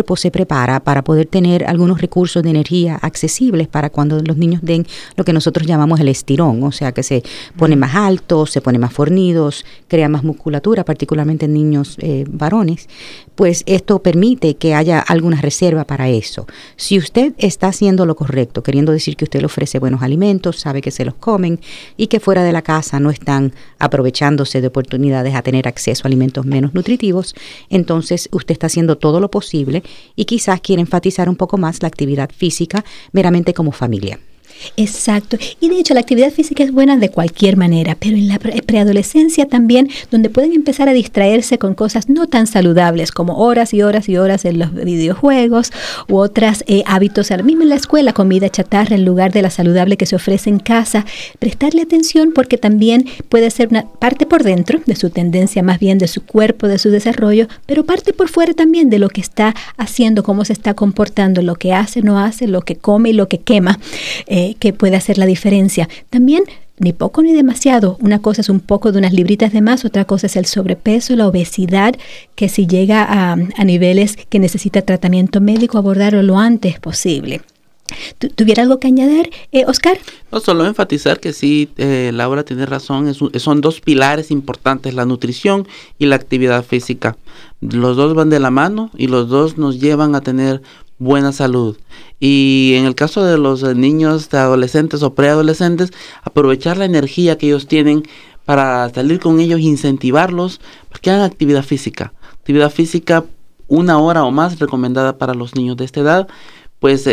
prepara para poder tener algunos recursos de energía accesibles para cuando los niños den lo que nosotros llamamos el estirón, o sea que se ponen más altos, se ponen más fornidos, crea más musculatura, particularmente en niños varones, pues esto permite que haya alguna reserva para eso. Si usted está haciendo lo correcto, queriendo decir que usted le ofrece buenos alimentos, sabe que se los comen y que fuera de la casa no están aprovechándose de oportunidades a tener acceso a alimentos menos nutritivos, entonces usted está haciendo todo lo posible y quizás quiere enfatizar un poco más la actividad física meramente como familia. Exacto. Y de hecho la actividad física es buena de cualquier manera, pero en la preadolescencia también, donde pueden empezar a distraerse con cosas no tan saludables como horas y horas y horas en los videojuegos u otros hábitos, ahora mismo en la escuela, comida chatarra en lugar de la saludable que se ofrece en casa. Prestarle atención porque también puede ser una parte por dentro de su tendencia, más bien de su cuerpo, de su desarrollo, pero parte por fuera también de lo que está haciendo, cómo se está comportando, lo que hace, no hace, lo que come y lo que quema. Que puede hacer la diferencia. También, ni poco ni demasiado. Una cosa es un poco de unas libritas de más, otra cosa es el sobrepeso, la obesidad, que si llega a niveles que necesita tratamiento médico, abordarlo lo antes posible. ¿Tuviera algo que añadir, Oscar? No, solo enfatizar que sí, Laura tiene razón, son dos pilares importantes, la nutrición y la actividad física. Los dos van de la mano y los dos nos llevan a tener buena salud. Y en el caso de los niños, de adolescentes o preadolescentes, aprovechar la energía que ellos tienen para salir con ellos, incentivarlos para que hagan actividad física. Actividad física 1 hora o más recomendada para los niños de esta edad, pues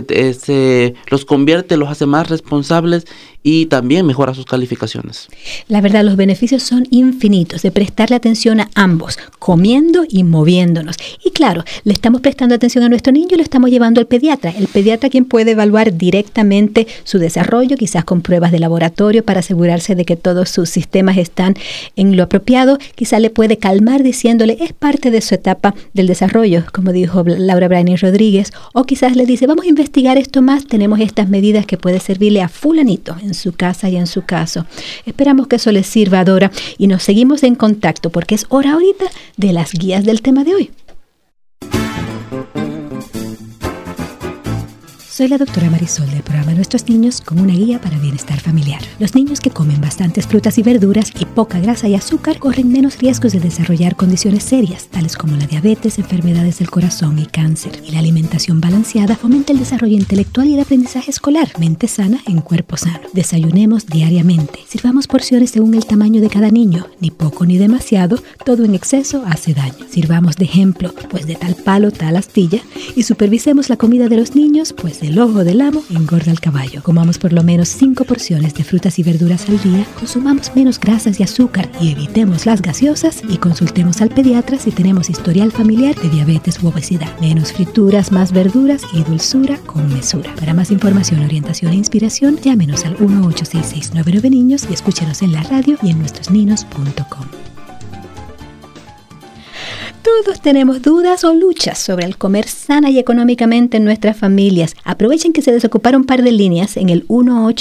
los convierte, los hace más responsables y también mejora sus calificaciones. La verdad, los beneficios son infinitos de prestarle atención a ambos, comiendo y moviéndonos. Y claro, le estamos prestando atención a nuestro niño y lo estamos llevando al pediatra. El pediatra quien puede evaluar directamente su desarrollo, quizás con pruebas de laboratorio para asegurarse de que todos sus sistemas están en lo apropiado. Quizás le puede calmar diciéndole, es parte de su etapa del desarrollo, como dijo Laura Brainy Rodríguez, o quizás le dice, vamos a investigar esto más, tenemos estas medidas que puede servirle a fulanito en su casa y en su caso. Esperamos que eso les sirva, Dora, y nos seguimos en contacto porque es hora ahorita de las guías del tema de hoy. Soy la doctora Marisol del programa Nuestros Niños con una guía para bienestar familiar. Los niños que comen bastantes frutas y verduras y poca grasa y azúcar corren menos riesgos de desarrollar condiciones serias, tales como la diabetes, enfermedades del corazón y cáncer. Y la alimentación balanceada fomenta el desarrollo intelectual y el aprendizaje escolar. Mente sana en cuerpo sano. Desayunemos diariamente. Sirvamos porciones según el tamaño de cada niño. Ni poco ni demasiado. Todo en exceso hace daño. Sirvamos de ejemplo, pues de tal palo, tal astilla. Y supervisemos la comida de los niños, pues el ojo del amo engorda al caballo. Comamos por lo menos 5 porciones de frutas y verduras al día, consumamos menos grasas y azúcar y evitemos las gaseosas y consultemos al pediatra si tenemos historial familiar de diabetes u obesidad. Menos frituras, más verduras y dulzura con mesura. Para más información, orientación e inspiración, llámenos al 1-866-99-NIños y escúchenos en la radio y en nuestrosninos.com. Todos tenemos dudas o luchas sobre el comer sana y económicamente en nuestras familias. Aprovechen que se desocuparon un par de líneas en el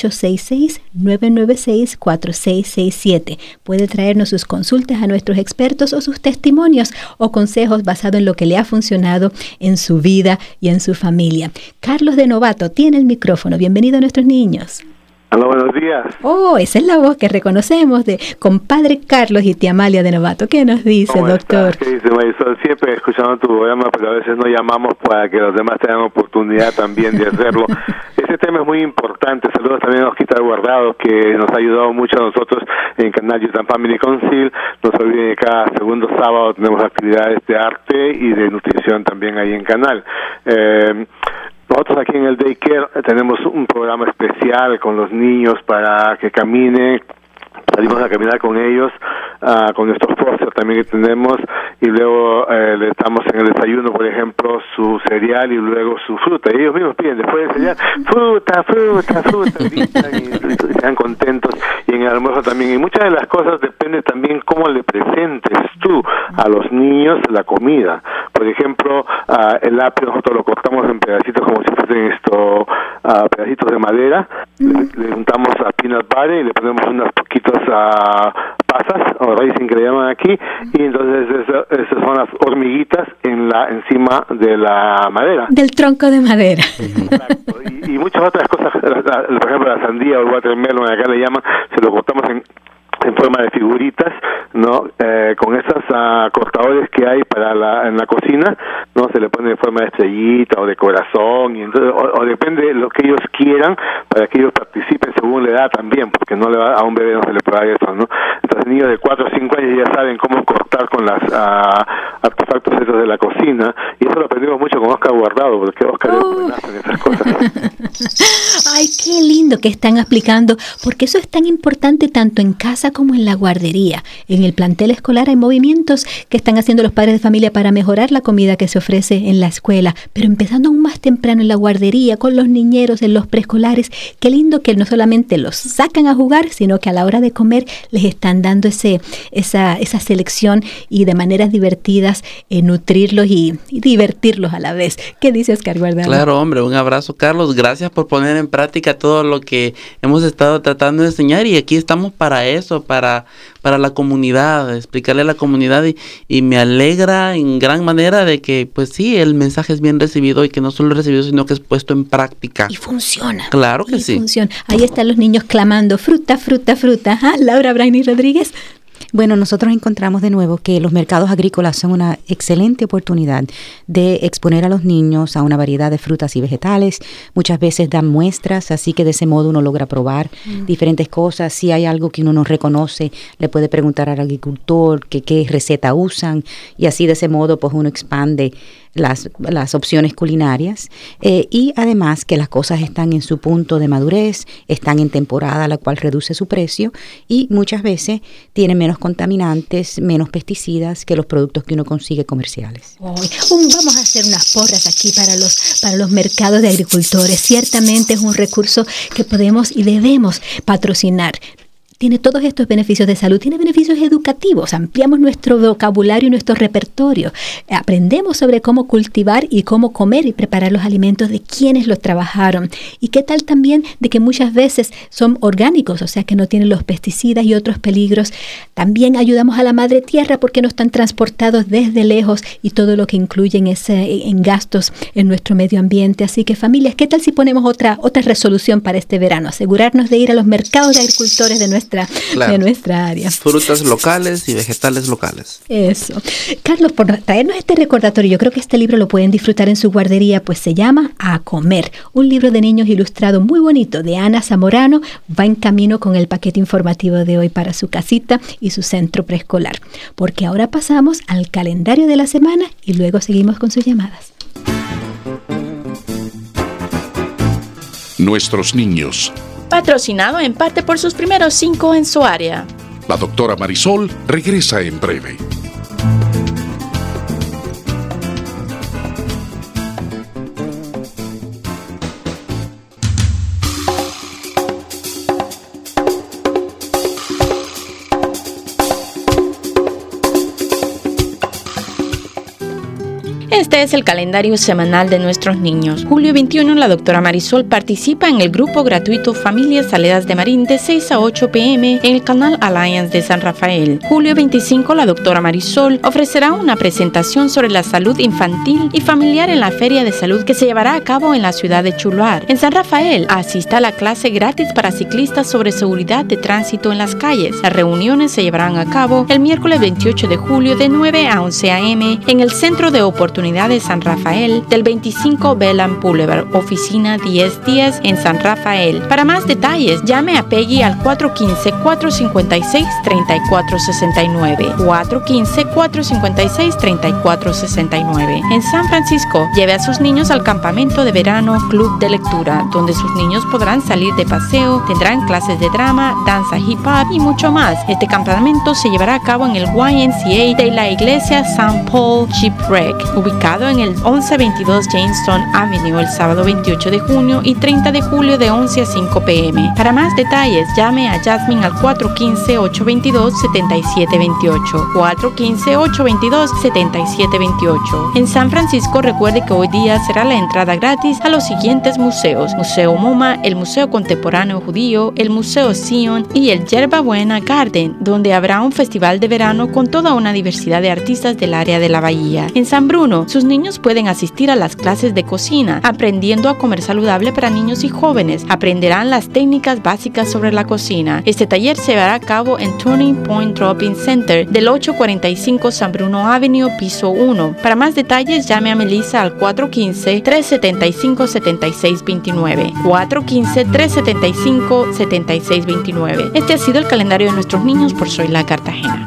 1-866-996-4667. Puede traernos sus consultas a nuestros expertos o sus testimonios o consejos basados en lo que le ha funcionado en su vida y en su familia. Carlos de Novato tiene el micrófono. Bienvenido a Nuestros Niños. Hola, buenos días. Oh, esa es la voz que reconocemos de compadre Carlos y tía Amalia de Novato. ¿Qué nos dice, doctor? ¿Qué dice, Marisol? Siempre escuchando tu programa, pero a veces no llamamos para que los demás tengan oportunidad también de hacerlo. Este tema es muy importante. Saludos también a Osquita Guardado, que nos ha ayudado mucho a nosotros en Canal Youth and Family Council. No se olviden que cada segundo sábado tenemos actividades de arte y de nutrición también ahí en Canal. Nosotros aquí en el Daycare tenemos un programa especial con los niños para que caminen. Salimos a caminar con ellos, con nuestros foster también que tenemos, y luego le damos en el desayuno, por ejemplo, su cereal y luego su fruta. Y ellos mismos piden después del cereal, fruta, gritan y están contentos. Y en el almuerzo también. Y muchas de las cosas depende también cómo le presentes tú a los niños la comida. Por ejemplo, el apio nosotros lo cortamos en pedacitos como si fuesen pedacitos de madera. Le untamos a peanut butter y le ponemos unos poquitos pasas o racing que le llaman aquí, y entonces esas son las hormiguitas encima de la madera. Del tronco de madera. Exacto. Y muchas otras cosas, por ejemplo la sandía o el watermelon, acá le llaman, se lo cortamos en forma de figuritas, ¿no? Con esos cortadores que hay en la cocina, ¿no? Se le pone en forma de estrellita o de corazón, y entonces, o depende de lo que ellos quieran, para que ellos participen según la edad también, porque a un bebé no se le puede dar eso, ¿no? Entonces niños de 4 o 5 años ya saben cómo cortar con los artefactos esos de la cocina, y eso lo aprendimos mucho con Oscar Guardado, porque Oscar es buenazo en esas cosas. Ay, qué lindo que están explicando, porque eso es tan importante tanto en casa como en la guardería. En el plantel escolar hay movimientos que están haciendo los padres de familia para mejorar la comida que se ofrece en la escuela, pero empezando aún más temprano en la guardería, con los niñeros, en los preescolares. Qué lindo que no solamente los sacan a jugar, sino que a la hora de comer les están dando esa selección y de maneras divertidas nutrirlos y divertirlos a la vez. ¿Qué dice Oscar Guardado? Claro, hombre, un abrazo, Carlos. Gracias por poner en práctica todo lo que hemos estado tratando de enseñar, y aquí estamos para eso, para la comunidad, explicarle a la comunidad, y me alegra en gran manera de que, pues sí, el mensaje es bien recibido, y que no solo es recibido, sino que es puesto en práctica. Y funciona. Claro que sí. Funciona. Ahí están los niños clamando, fruta, fruta, fruta. ¿Ah? Laura Brainy Rodríguez. Bueno, nosotros encontramos de nuevo que los mercados agrícolas son una excelente oportunidad de exponer a los niños a una variedad de frutas y vegetales. Muchas veces dan muestras, así que de ese modo uno logra probar diferentes cosas. Si hay algo que uno no reconoce, le puede preguntar al agricultor qué receta usan, y así de ese modo pues uno expande las opciones culinarias, y además que las cosas están en su punto de madurez, están en temporada, la cual reduce su precio, y muchas veces tienen menos contaminantes, menos pesticidas que los productos que uno consigue comerciales. Vamos a hacer unas porras aquí para los mercados de agricultores. Ciertamente es un recurso que podemos y debemos patrocinar. Tiene todos estos beneficios de salud, tiene beneficios educativos, ampliamos nuestro vocabulario y nuestro repertorio, aprendemos sobre cómo cultivar y cómo comer y preparar los alimentos de quienes los trabajaron. Y qué tal también de que muchas veces son orgánicos, o sea que no tienen los pesticidas y otros peligros. También ayudamos a la madre tierra porque no están transportados desde lejos, y todo lo que incluyen en gastos en nuestro medio ambiente. Así que familias, ¿qué tal si ponemos otra resolución para este verano? Asegurarnos de ir a los mercados de agricultores de nuestra área. Frutas locales y vegetales locales. Eso. Carlos, por traernos este recordatorio, yo creo que este libro lo pueden disfrutar en su guardería, pues se llama A Comer, un libro de niños ilustrado muy bonito de Ana Zamorano. Va en camino con el paquete informativo de hoy para su casita y su centro preescolar, porque ahora pasamos al calendario de la semana y luego seguimos con sus llamadas. Nuestros niños. Patrocinado en parte por sus primeros 5 en su área. La doctora Marisol regresa en breve. Este es el calendario semanal de nuestros niños. Julio 21, la doctora Marisol participa en el grupo gratuito Familias Aledas de Marín de 6 a 8 p.m. en el canal Alliance de San Rafael. Julio 25, la doctora Marisol ofrecerá una presentación sobre la salud infantil y familiar en la Feria de Salud que se llevará a cabo en la ciudad de Chuloar. En San Rafael, asista a la clase gratis para ciclistas sobre seguridad de tránsito en las calles. Las reuniones se llevarán a cabo el miércoles 28 de julio de 9 a 11 a.m. en el Centro de Oportunidades de San Rafael del 25 Bellam Boulevard, oficina 1010 en San Rafael. Para más detalles, llame a Peggy al 415-456-3469. 415-456-3469. En San Francisco, lleve a sus niños al campamento de verano Club de Lectura, donde sus niños podrán salir de paseo, tendrán clases de drama, danza hip hop y mucho más. Este campamento se llevará a cabo en el YMCA de la iglesia St. Paul Shipwreck, ubicado ubicado en el 1122 Jamestown Avenue el sábado 28 de junio y 30 de julio de 11 a 5 p.m. Para más detalles, llame a Jasmine al 415-822-7728. 415-822-7728. En San Francisco, recuerde que hoy día será la entrada gratis a los siguientes museos: Museo MoMA, el Museo Contemporáneo Judío, el Museo Zion y el Yerba Buena Garden, donde habrá un festival de verano con toda una diversidad de artistas del área de la bahía. En San Bruno, sus niños pueden asistir a las clases de cocina, aprendiendo a comer saludable para niños y jóvenes. Aprenderán las técnicas básicas sobre la cocina. Este taller se llevará a cabo en Turning Point Drop-In Center del 845 San Bruno Avenue, piso 1. Para más detalles, llame a Melissa al 415-375-7629. 415-375-7629. Este ha sido el calendario de nuestros niños por Soy la Cartagena.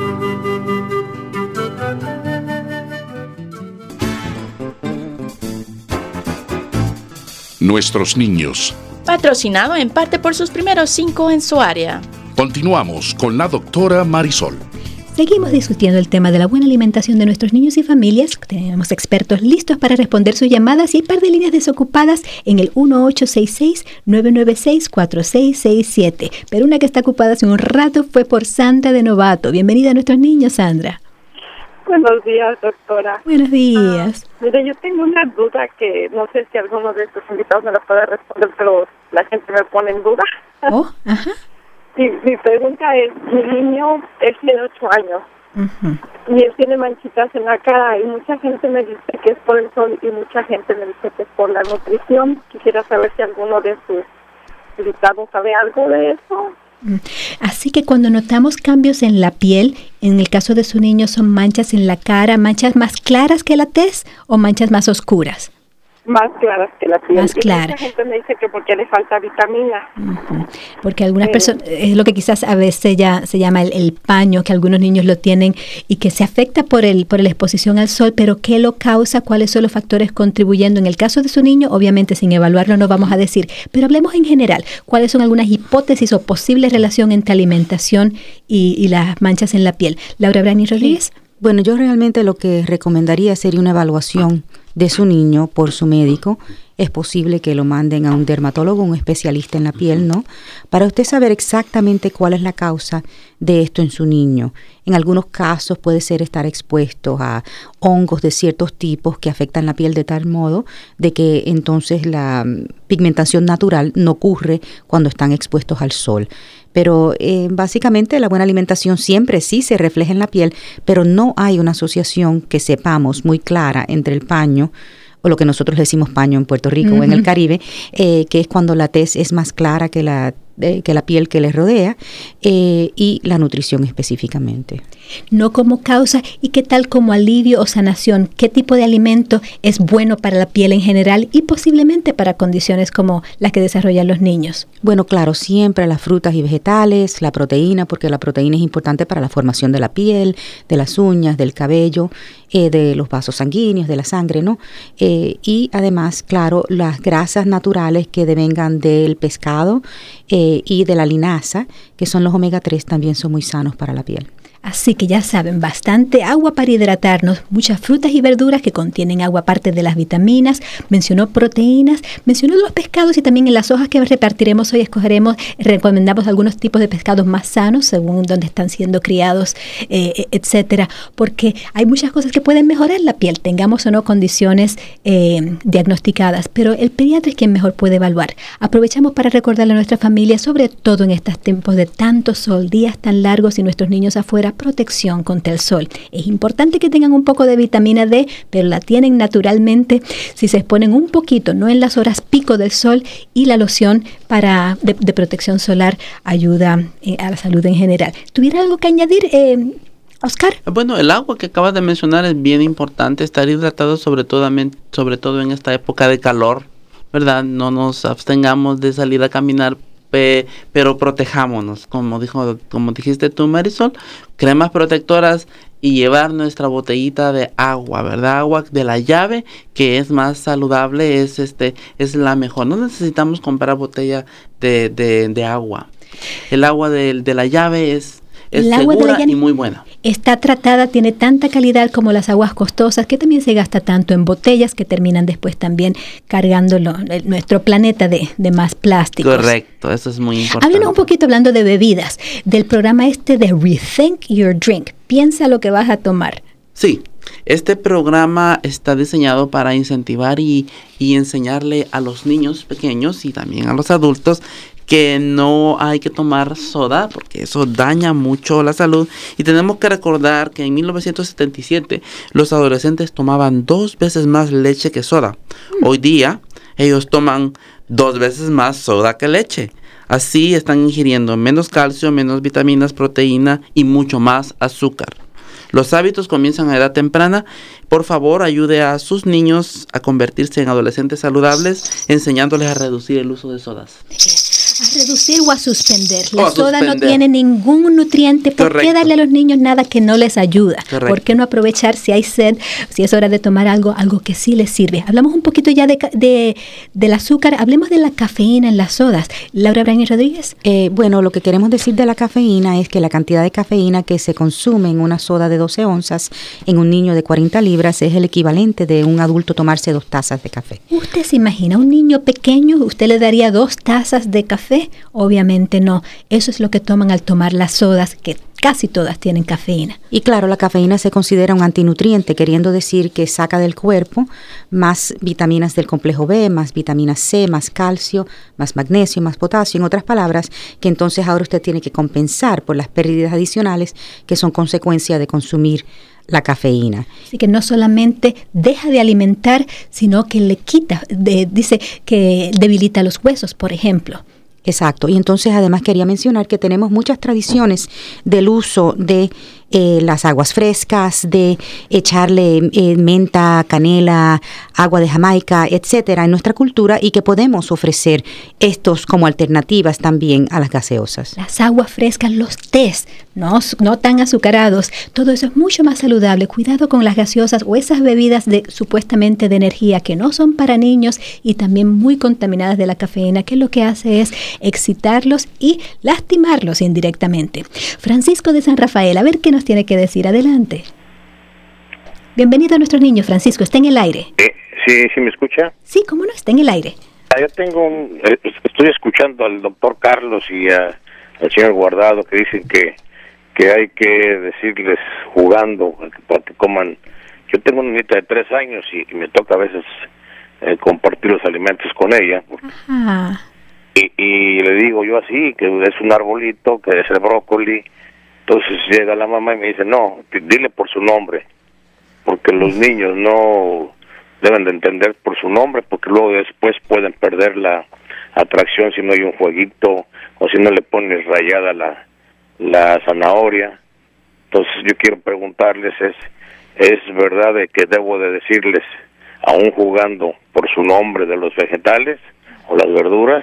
Nuestros niños. Patrocinado en parte por sus primeros 5 en su área. Continuamos con la doctora Marisol. Seguimos discutiendo el tema de la buena alimentación de nuestros niños y familias. Tenemos expertos listos para responder sus llamadas y hay par de líneas desocupadas en el 1866-996-4667. Pero una que está ocupada hace un rato fue por Sandra de Novato. Bienvenida a nuestros niños, Sandra. Buenos días, doctora. Buenos días. Mire, yo tengo una duda que no sé si alguno de estos invitados me la puede responder, pero la gente me pone en duda. Oh, ajá. Sí, mi pregunta es, mi niño, él tiene 8 años y él tiene manchitas en la cara y mucha gente me dice que es por el sol y mucha gente me dice que es por la nutrición. Quisiera saber si alguno de sus invitados sabe algo de eso. Así que cuando notamos cambios en la piel, en el caso de su niño, ¿son manchas en la cara, manchas más claras que la tez o manchas más oscuras? Más claras que la piel. Más claras. Mucha gente me dice que porque le falta vitamina. Porque algunas personas, es lo que quizás a veces ya se llama el paño, que algunos niños lo tienen y que se afecta por la exposición al sol, pero ¿qué lo causa? ¿Cuáles son los factores contribuyendo? En el caso de su niño, obviamente sin evaluarlo no vamos a decir, pero hablemos en general. ¿Cuáles son algunas hipótesis o posibles relación entre alimentación y las manchas en la piel? Laura Brani Rodríguez. Bueno, yo realmente lo que recomendaría sería una evaluación de su niño por su médico. Es posible que lo manden a un dermatólogo, un especialista en la piel, ¿no? Para usted saber exactamente cuál es la causa de esto en su niño. En algunos casos puede ser estar expuesto a hongos de ciertos tipos que afectan la piel de tal modo de que entonces la pigmentación natural no ocurre cuando están expuestos al sol. Pero básicamente la buena alimentación siempre sí se refleja en la piel, pero no hay una asociación que sepamos muy clara entre el paño, o lo que nosotros le decimos paño en Puerto Rico o en el Caribe, que es cuando la tez es más clara que la piel que les rodea, y la nutrición específicamente. No como causa, y qué tal como alivio o sanación, qué tipo de alimento es bueno para la piel en general y posiblemente para condiciones como las que desarrollan los niños. Bueno, claro, siempre las frutas y vegetales, la proteína, porque la proteína es importante para la formación de la piel, de las uñas, del cabello, de los vasos sanguíneos, de la sangre, ¿no? Y además, claro, las grasas naturales que devengan del pescado y de la linaza, que son los omega 3, también son muy sanos para la piel. Así que ya saben, bastante agua para hidratarnos, muchas frutas y verduras que contienen agua aparte de las vitaminas, mencionó proteínas, mencionó los pescados y también en las hojas que repartiremos hoy recomendamos algunos tipos de pescados más sanos según donde están siendo criados, etcétera, porque hay muchas cosas que pueden mejorar la piel, tengamos o no condiciones diagnosticadas, pero el pediatra es quien mejor puede evaluar. Aprovechamos para recordarle a nuestra familia, sobre todo en estos tiempos de tanto sol, días tan largos y nuestros niños afuera, protección contra el sol. Es importante que tengan un poco de vitamina D, pero la tienen naturalmente si se exponen un poquito, no en las horas pico del sol, y la loción de protección solar ayuda a la salud en general. ¿Tuviera algo que añadir, Oscar? Bueno, el agua que acabas de mencionar es bien importante, estar hidratado sobre todo en esta época de calor, ¿verdad? No nos abstengamos de salir a caminar, pero protejámonos, como dijiste tú, Marisol, cremas protectoras y llevar nuestra botellita de agua, ¿verdad? Agua de la llave, que es más saludable, es la mejor. No necesitamos comprar botella de agua. El agua de la llave es es el agua segura de la llave y muy buena. Está tratada, tiene tanta calidad como las aguas costosas, que también se gasta tanto en botellas que terminan después también cargándolo nuestro planeta de más plásticos. Correcto, eso es muy importante. Háblanos un poquito, hablando de bebidas, del programa de Rethink Your Drink. Piensa lo que vas a tomar. Sí, este programa está diseñado para incentivar y enseñarle a los niños pequeños y también a los adultos que no hay que tomar soda porque eso daña mucho la salud. Y tenemos que recordar que en 1977 los adolescentes tomaban 2 veces más leche que soda. Hoy día ellos toman 2 veces más soda que leche. Así están ingiriendo menos calcio, menos vitaminas, proteína y mucho más azúcar. Los hábitos comienzan a edad temprana. Por favor, ayude a sus niños a convertirse en adolescentes saludables, enseñándoles a reducir el uso de sodas. A reducir o a suspender. La soda no tiene ningún nutriente. ¿Por qué darle a los niños nada que no les ayuda? Correcto. ¿Por qué no aprovechar si hay sed, si es hora de tomar algo que sí les sirve? Hablamos un poquito ya del azúcar. Hablemos de la cafeína en las sodas. Laura Brañez Rodríguez. Bueno, lo que queremos decir de la cafeína es que la cantidad de cafeína que se consume en una soda de 12 onzas en un niño de 40 libras es el equivalente de un adulto tomarse 2 tazas de café. ¿Usted se imagina un niño pequeño? ¿Usted le daría 2 tazas de café? Obviamente no. Eso es lo que toman al tomar las sodas, que casi todas tienen cafeína. Y claro, la cafeína se considera un antinutriente, queriendo decir que saca del cuerpo más vitaminas del complejo B, más vitamina C, más calcio, más magnesio, más potasio. En otras palabras, que entonces ahora usted tiene que compensar por las pérdidas adicionales que son consecuencia de consumir la cafeína. Así que no solamente deja de alimentar, sino que le quita, dice que debilita los huesos, por ejemplo. Exacto, y entonces además quería mencionar que tenemos muchas tradiciones del uso de las aguas frescas, de echarle menta, canela, agua de Jamaica, etcétera, en nuestra cultura, y que podemos ofrecer estos como alternativas también a las gaseosas. Las aguas frescas, los tés, no tan azucarados, todo eso es mucho más saludable. Cuidado con las gaseosas o esas bebidas supuestamente de energía que no son para niños y también muy contaminadas de la cafeína, que lo que hace es excitarlos y lastimarlos indirectamente. Francisco de San Rafael, a ver qué nos tiene que decir. Adelante. Bienvenido a nuestros niños, Francisco. ¿Está en el aire? Sí, ¿me escucha? Sí, ¿cómo no? Está en el aire. Yo estoy escuchando al doctor Carlos y al señor Guardado que dicen que hay que decirles jugando para que coman. Yo tengo una nieta de 3 años y me toca a veces compartir los alimentos con ella. Ajá. Y le digo yo así, que es un arbolito, que es el brócoli. Entonces llega la mamá y me dice, no, dile por su nombre, porque los niños no deben de entender por su nombre, porque luego después pueden perder la atracción si no hay un jueguito o si no le pones rayada la zanahoria. Entonces yo quiero preguntarles, ¿es verdad de que debo de decirles, aún jugando, por su nombre de los vegetales o las verduras?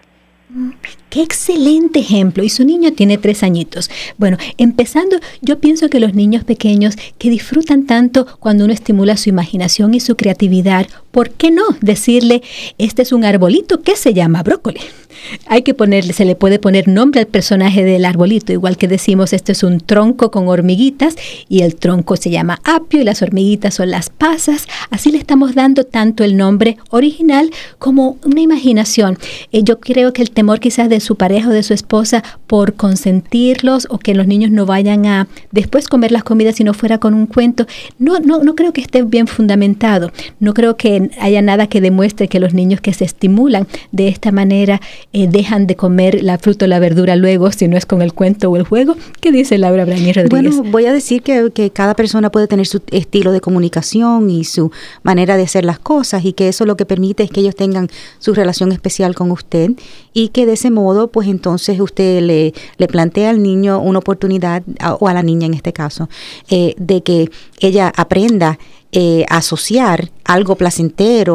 ¡Qué excelente ejemplo! Y su niño tiene 3 añitos. Bueno, empezando, yo pienso que los niños pequeños que disfrutan tanto cuando uno estimula su imaginación y su creatividad, ¿por qué no decirle, este es un arbolito que se llama brócoli? Se le puede poner nombre al personaje del arbolito, igual que decimos, este es un tronco con hormiguitas y el tronco se llama apio y las hormiguitas son las pasas. Así le estamos dando tanto el nombre original como una imaginación. Yo creo que el temor quizás de su pareja o de su esposa por consentirlos o que los niños no vayan a después comer las comidas si no fuera con un cuento, no creo que esté bien fundamentado. No creo que haya nada que demuestre que los niños que se estimulan de esta manera dejan de comer la fruta o la verdura luego, si no es con el cuento o el juego. ¿Qué dice Laura Brañez Rodríguez? Bueno, voy a decir que cada persona puede tener su estilo de comunicación y su manera de hacer las cosas, y que eso lo que permite es que ellos tengan su relación especial con usted, y que de ese modo, pues entonces usted le plantea al niño una oportunidad, o a la niña en este caso, de que ella aprenda a asociar algo placentero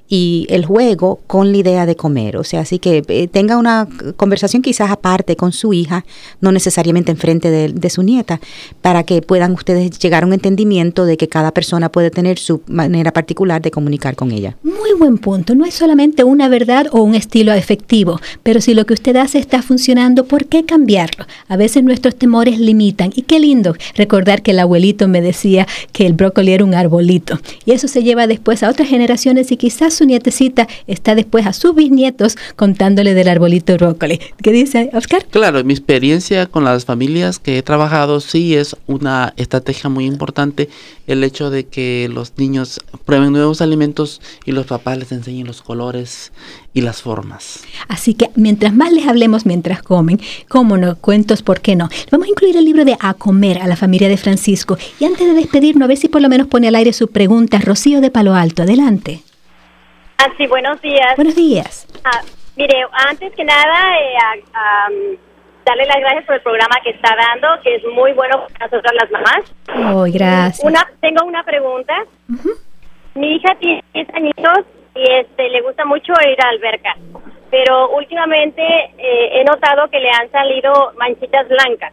y el juego con la idea de comer. O sea, así que tenga una conversación quizás aparte con su hija, no necesariamente enfrente de su nieta, para que puedan ustedes llegar a un entendimiento de que cada persona puede tener su manera particular de comunicar con ella. Muy buen punto. No es solamente una verdad o un estilo efectivo, pero si lo que usted hace está funcionando, ¿por qué cambiarlo? A veces nuestros temores limitan. Y qué lindo recordar que el abuelito me decía que el brócoli era un arbolito. Y eso se lleva después a otras generaciones y quizás su nietecita está después a sus bisnietos contándole del arbolito de brócoli. ¿Qué dice Oscar? Claro, mi experiencia con las familias que he trabajado sí es una estrategia muy importante el hecho de que los niños prueben nuevos alimentos y los papás les enseñen los colores y las formas. Así que mientras más les hablemos mientras comen, cómo no, cuentos, ¿por qué no? Vamos a incluir el libro de A Comer a la familia de Francisco. Y antes de despedirnos, a ver si por lo menos pone al aire su pregunta. Rocío de Palo Alto, adelante. Sí, buenos días. Buenos días. Mire, antes que nada, darle las gracias por el programa que está dando, que es muy bueno para nosotras las mamás. Oh, gracias. Tengo una pregunta. Mi hija tiene 10 añitos y le gusta mucho ir a la alberca, pero últimamente he notado que le han salido manchitas blancas.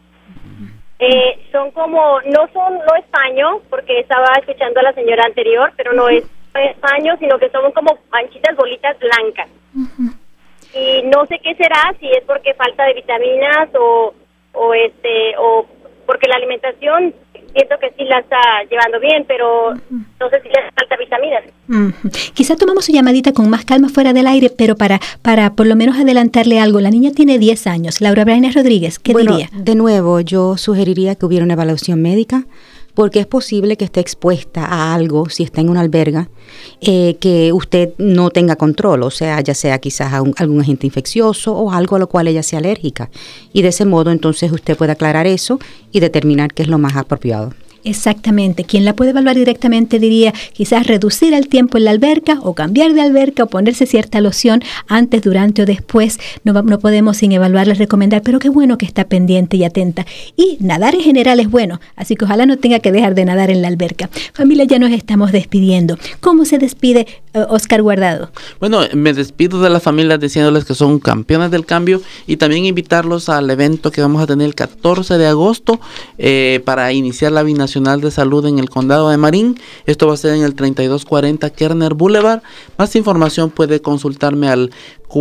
Son como, no es paño, porque estaba escuchando a la señora anterior, pero no es paño, sino que son como manchitas, bolitas blancas. Y no sé qué será, si es porque falta de vitaminas o porque la alimentación siento que sí la está llevando bien, pero no sé si le falta vitaminas. Quizá tomamos su llamadita con más calma fuera del aire, pero para por lo menos adelantarle algo. La niña tiene 10 años. Laura Brainer Rodríguez, ¿qué diría? De nuevo, yo sugeriría que hubiera una evaluación médica, porque es posible que esté expuesta a algo, si está en una alberga, que usted no tenga control, o sea, ya sea quizás algún agente infeccioso o algo a lo cual ella sea alérgica. Y de ese modo, entonces, usted puede aclarar eso y determinar qué es lo más apropiado. Exactamente. Quien la puede evaluar directamente diría quizás reducir el tiempo en la alberca o cambiar de alberca o ponerse cierta loción antes, durante o después. No podemos sin evaluarla recomendar, pero qué bueno que está pendiente y atenta. Y nadar en general es bueno, así que ojalá no tenga que dejar de nadar en la alberca. Familia, ya nos estamos despidiendo. ¿Cómo se despide Oscar Guardado? Bueno, me despido de la familia diciéndoles que son campeones del cambio y también invitarlos al evento que vamos a tener el 14 de agosto para iniciar la Binacional de Salud en el Condado de Marin. Esto va a ser en el 3240 Kerner Boulevard. Más información puede consultarme al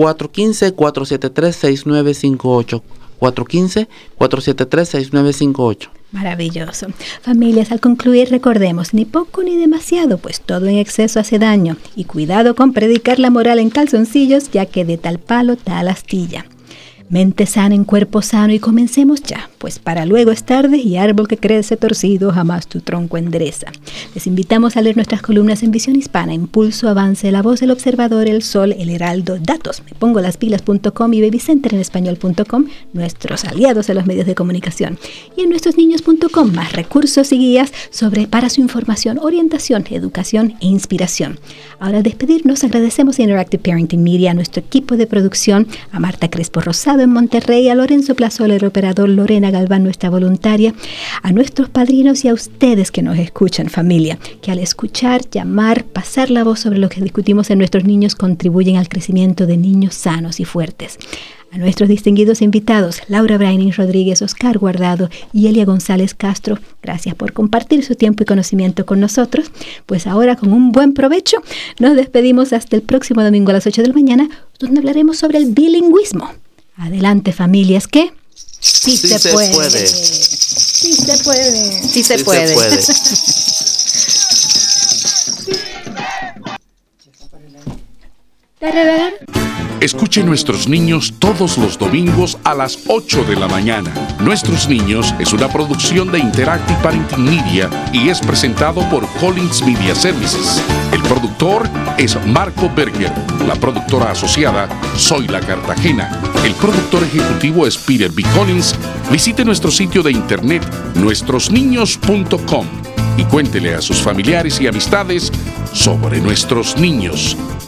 415-473-6958. 415-473-6958. Maravilloso. Familias, al concluir recordemos, ni poco ni demasiado, pues todo en exceso hace daño. Y cuidado con predicar la moral en calzoncillos, ya que de tal palo tal astilla. Mente sana en cuerpo sano y comencemos ya, pues para luego es tarde y árbol que crece torcido jamás tu tronco endereza. Les invitamos a leer nuestras columnas en Visión Hispana, Impulso, Avance, La Voz del Observador, El Sol, El Heraldo, Datos, mepongoلاspilas.com y babycenter en español.com, nuestros aliados en los medios de comunicación. Y en nuestrosniños.com, más recursos y guías para su información, orientación, educación e inspiración. Ahora al despedirnos agradecemos a Interactive Parenting Media, a nuestro equipo de producción, a Marta Crespo Rosado en Monterrey, a Lorenzo Plazola, el operador, Lorena Galván, nuestra voluntaria, a nuestros padrinos y a ustedes que nos escuchan, familia, que al escuchar, llamar, pasar la voz sobre lo que discutimos en Nuestros Niños contribuyen al crecimiento de niños sanos y fuertes. A nuestros distinguidos invitados, Laura Brainer Rodríguez, Oscar Guardado y Elia González Castro, gracias por compartir su tiempo y conocimiento con nosotros. Pues ahora, con un buen provecho, nos despedimos hasta el próximo domingo a las 8 de la mañana, donde hablaremos sobre el bilingüismo. Adelante, familias, que sí se puede. Sí se puede. Sí se puede. Escuche Nuestros Niños todos los domingos a las 8 de la mañana. Nuestros Niños es una producción de Interactive Parenting Media y es presentado por Collins Media Services. El productor es Marco Berger. La productora asociada, Zoila Cartagena. El productor ejecutivo es Peter B. Collins. Visite nuestro sitio de internet, nuestrosniños.com, y cuéntele a sus familiares y amistades sobre Nuestros Niños.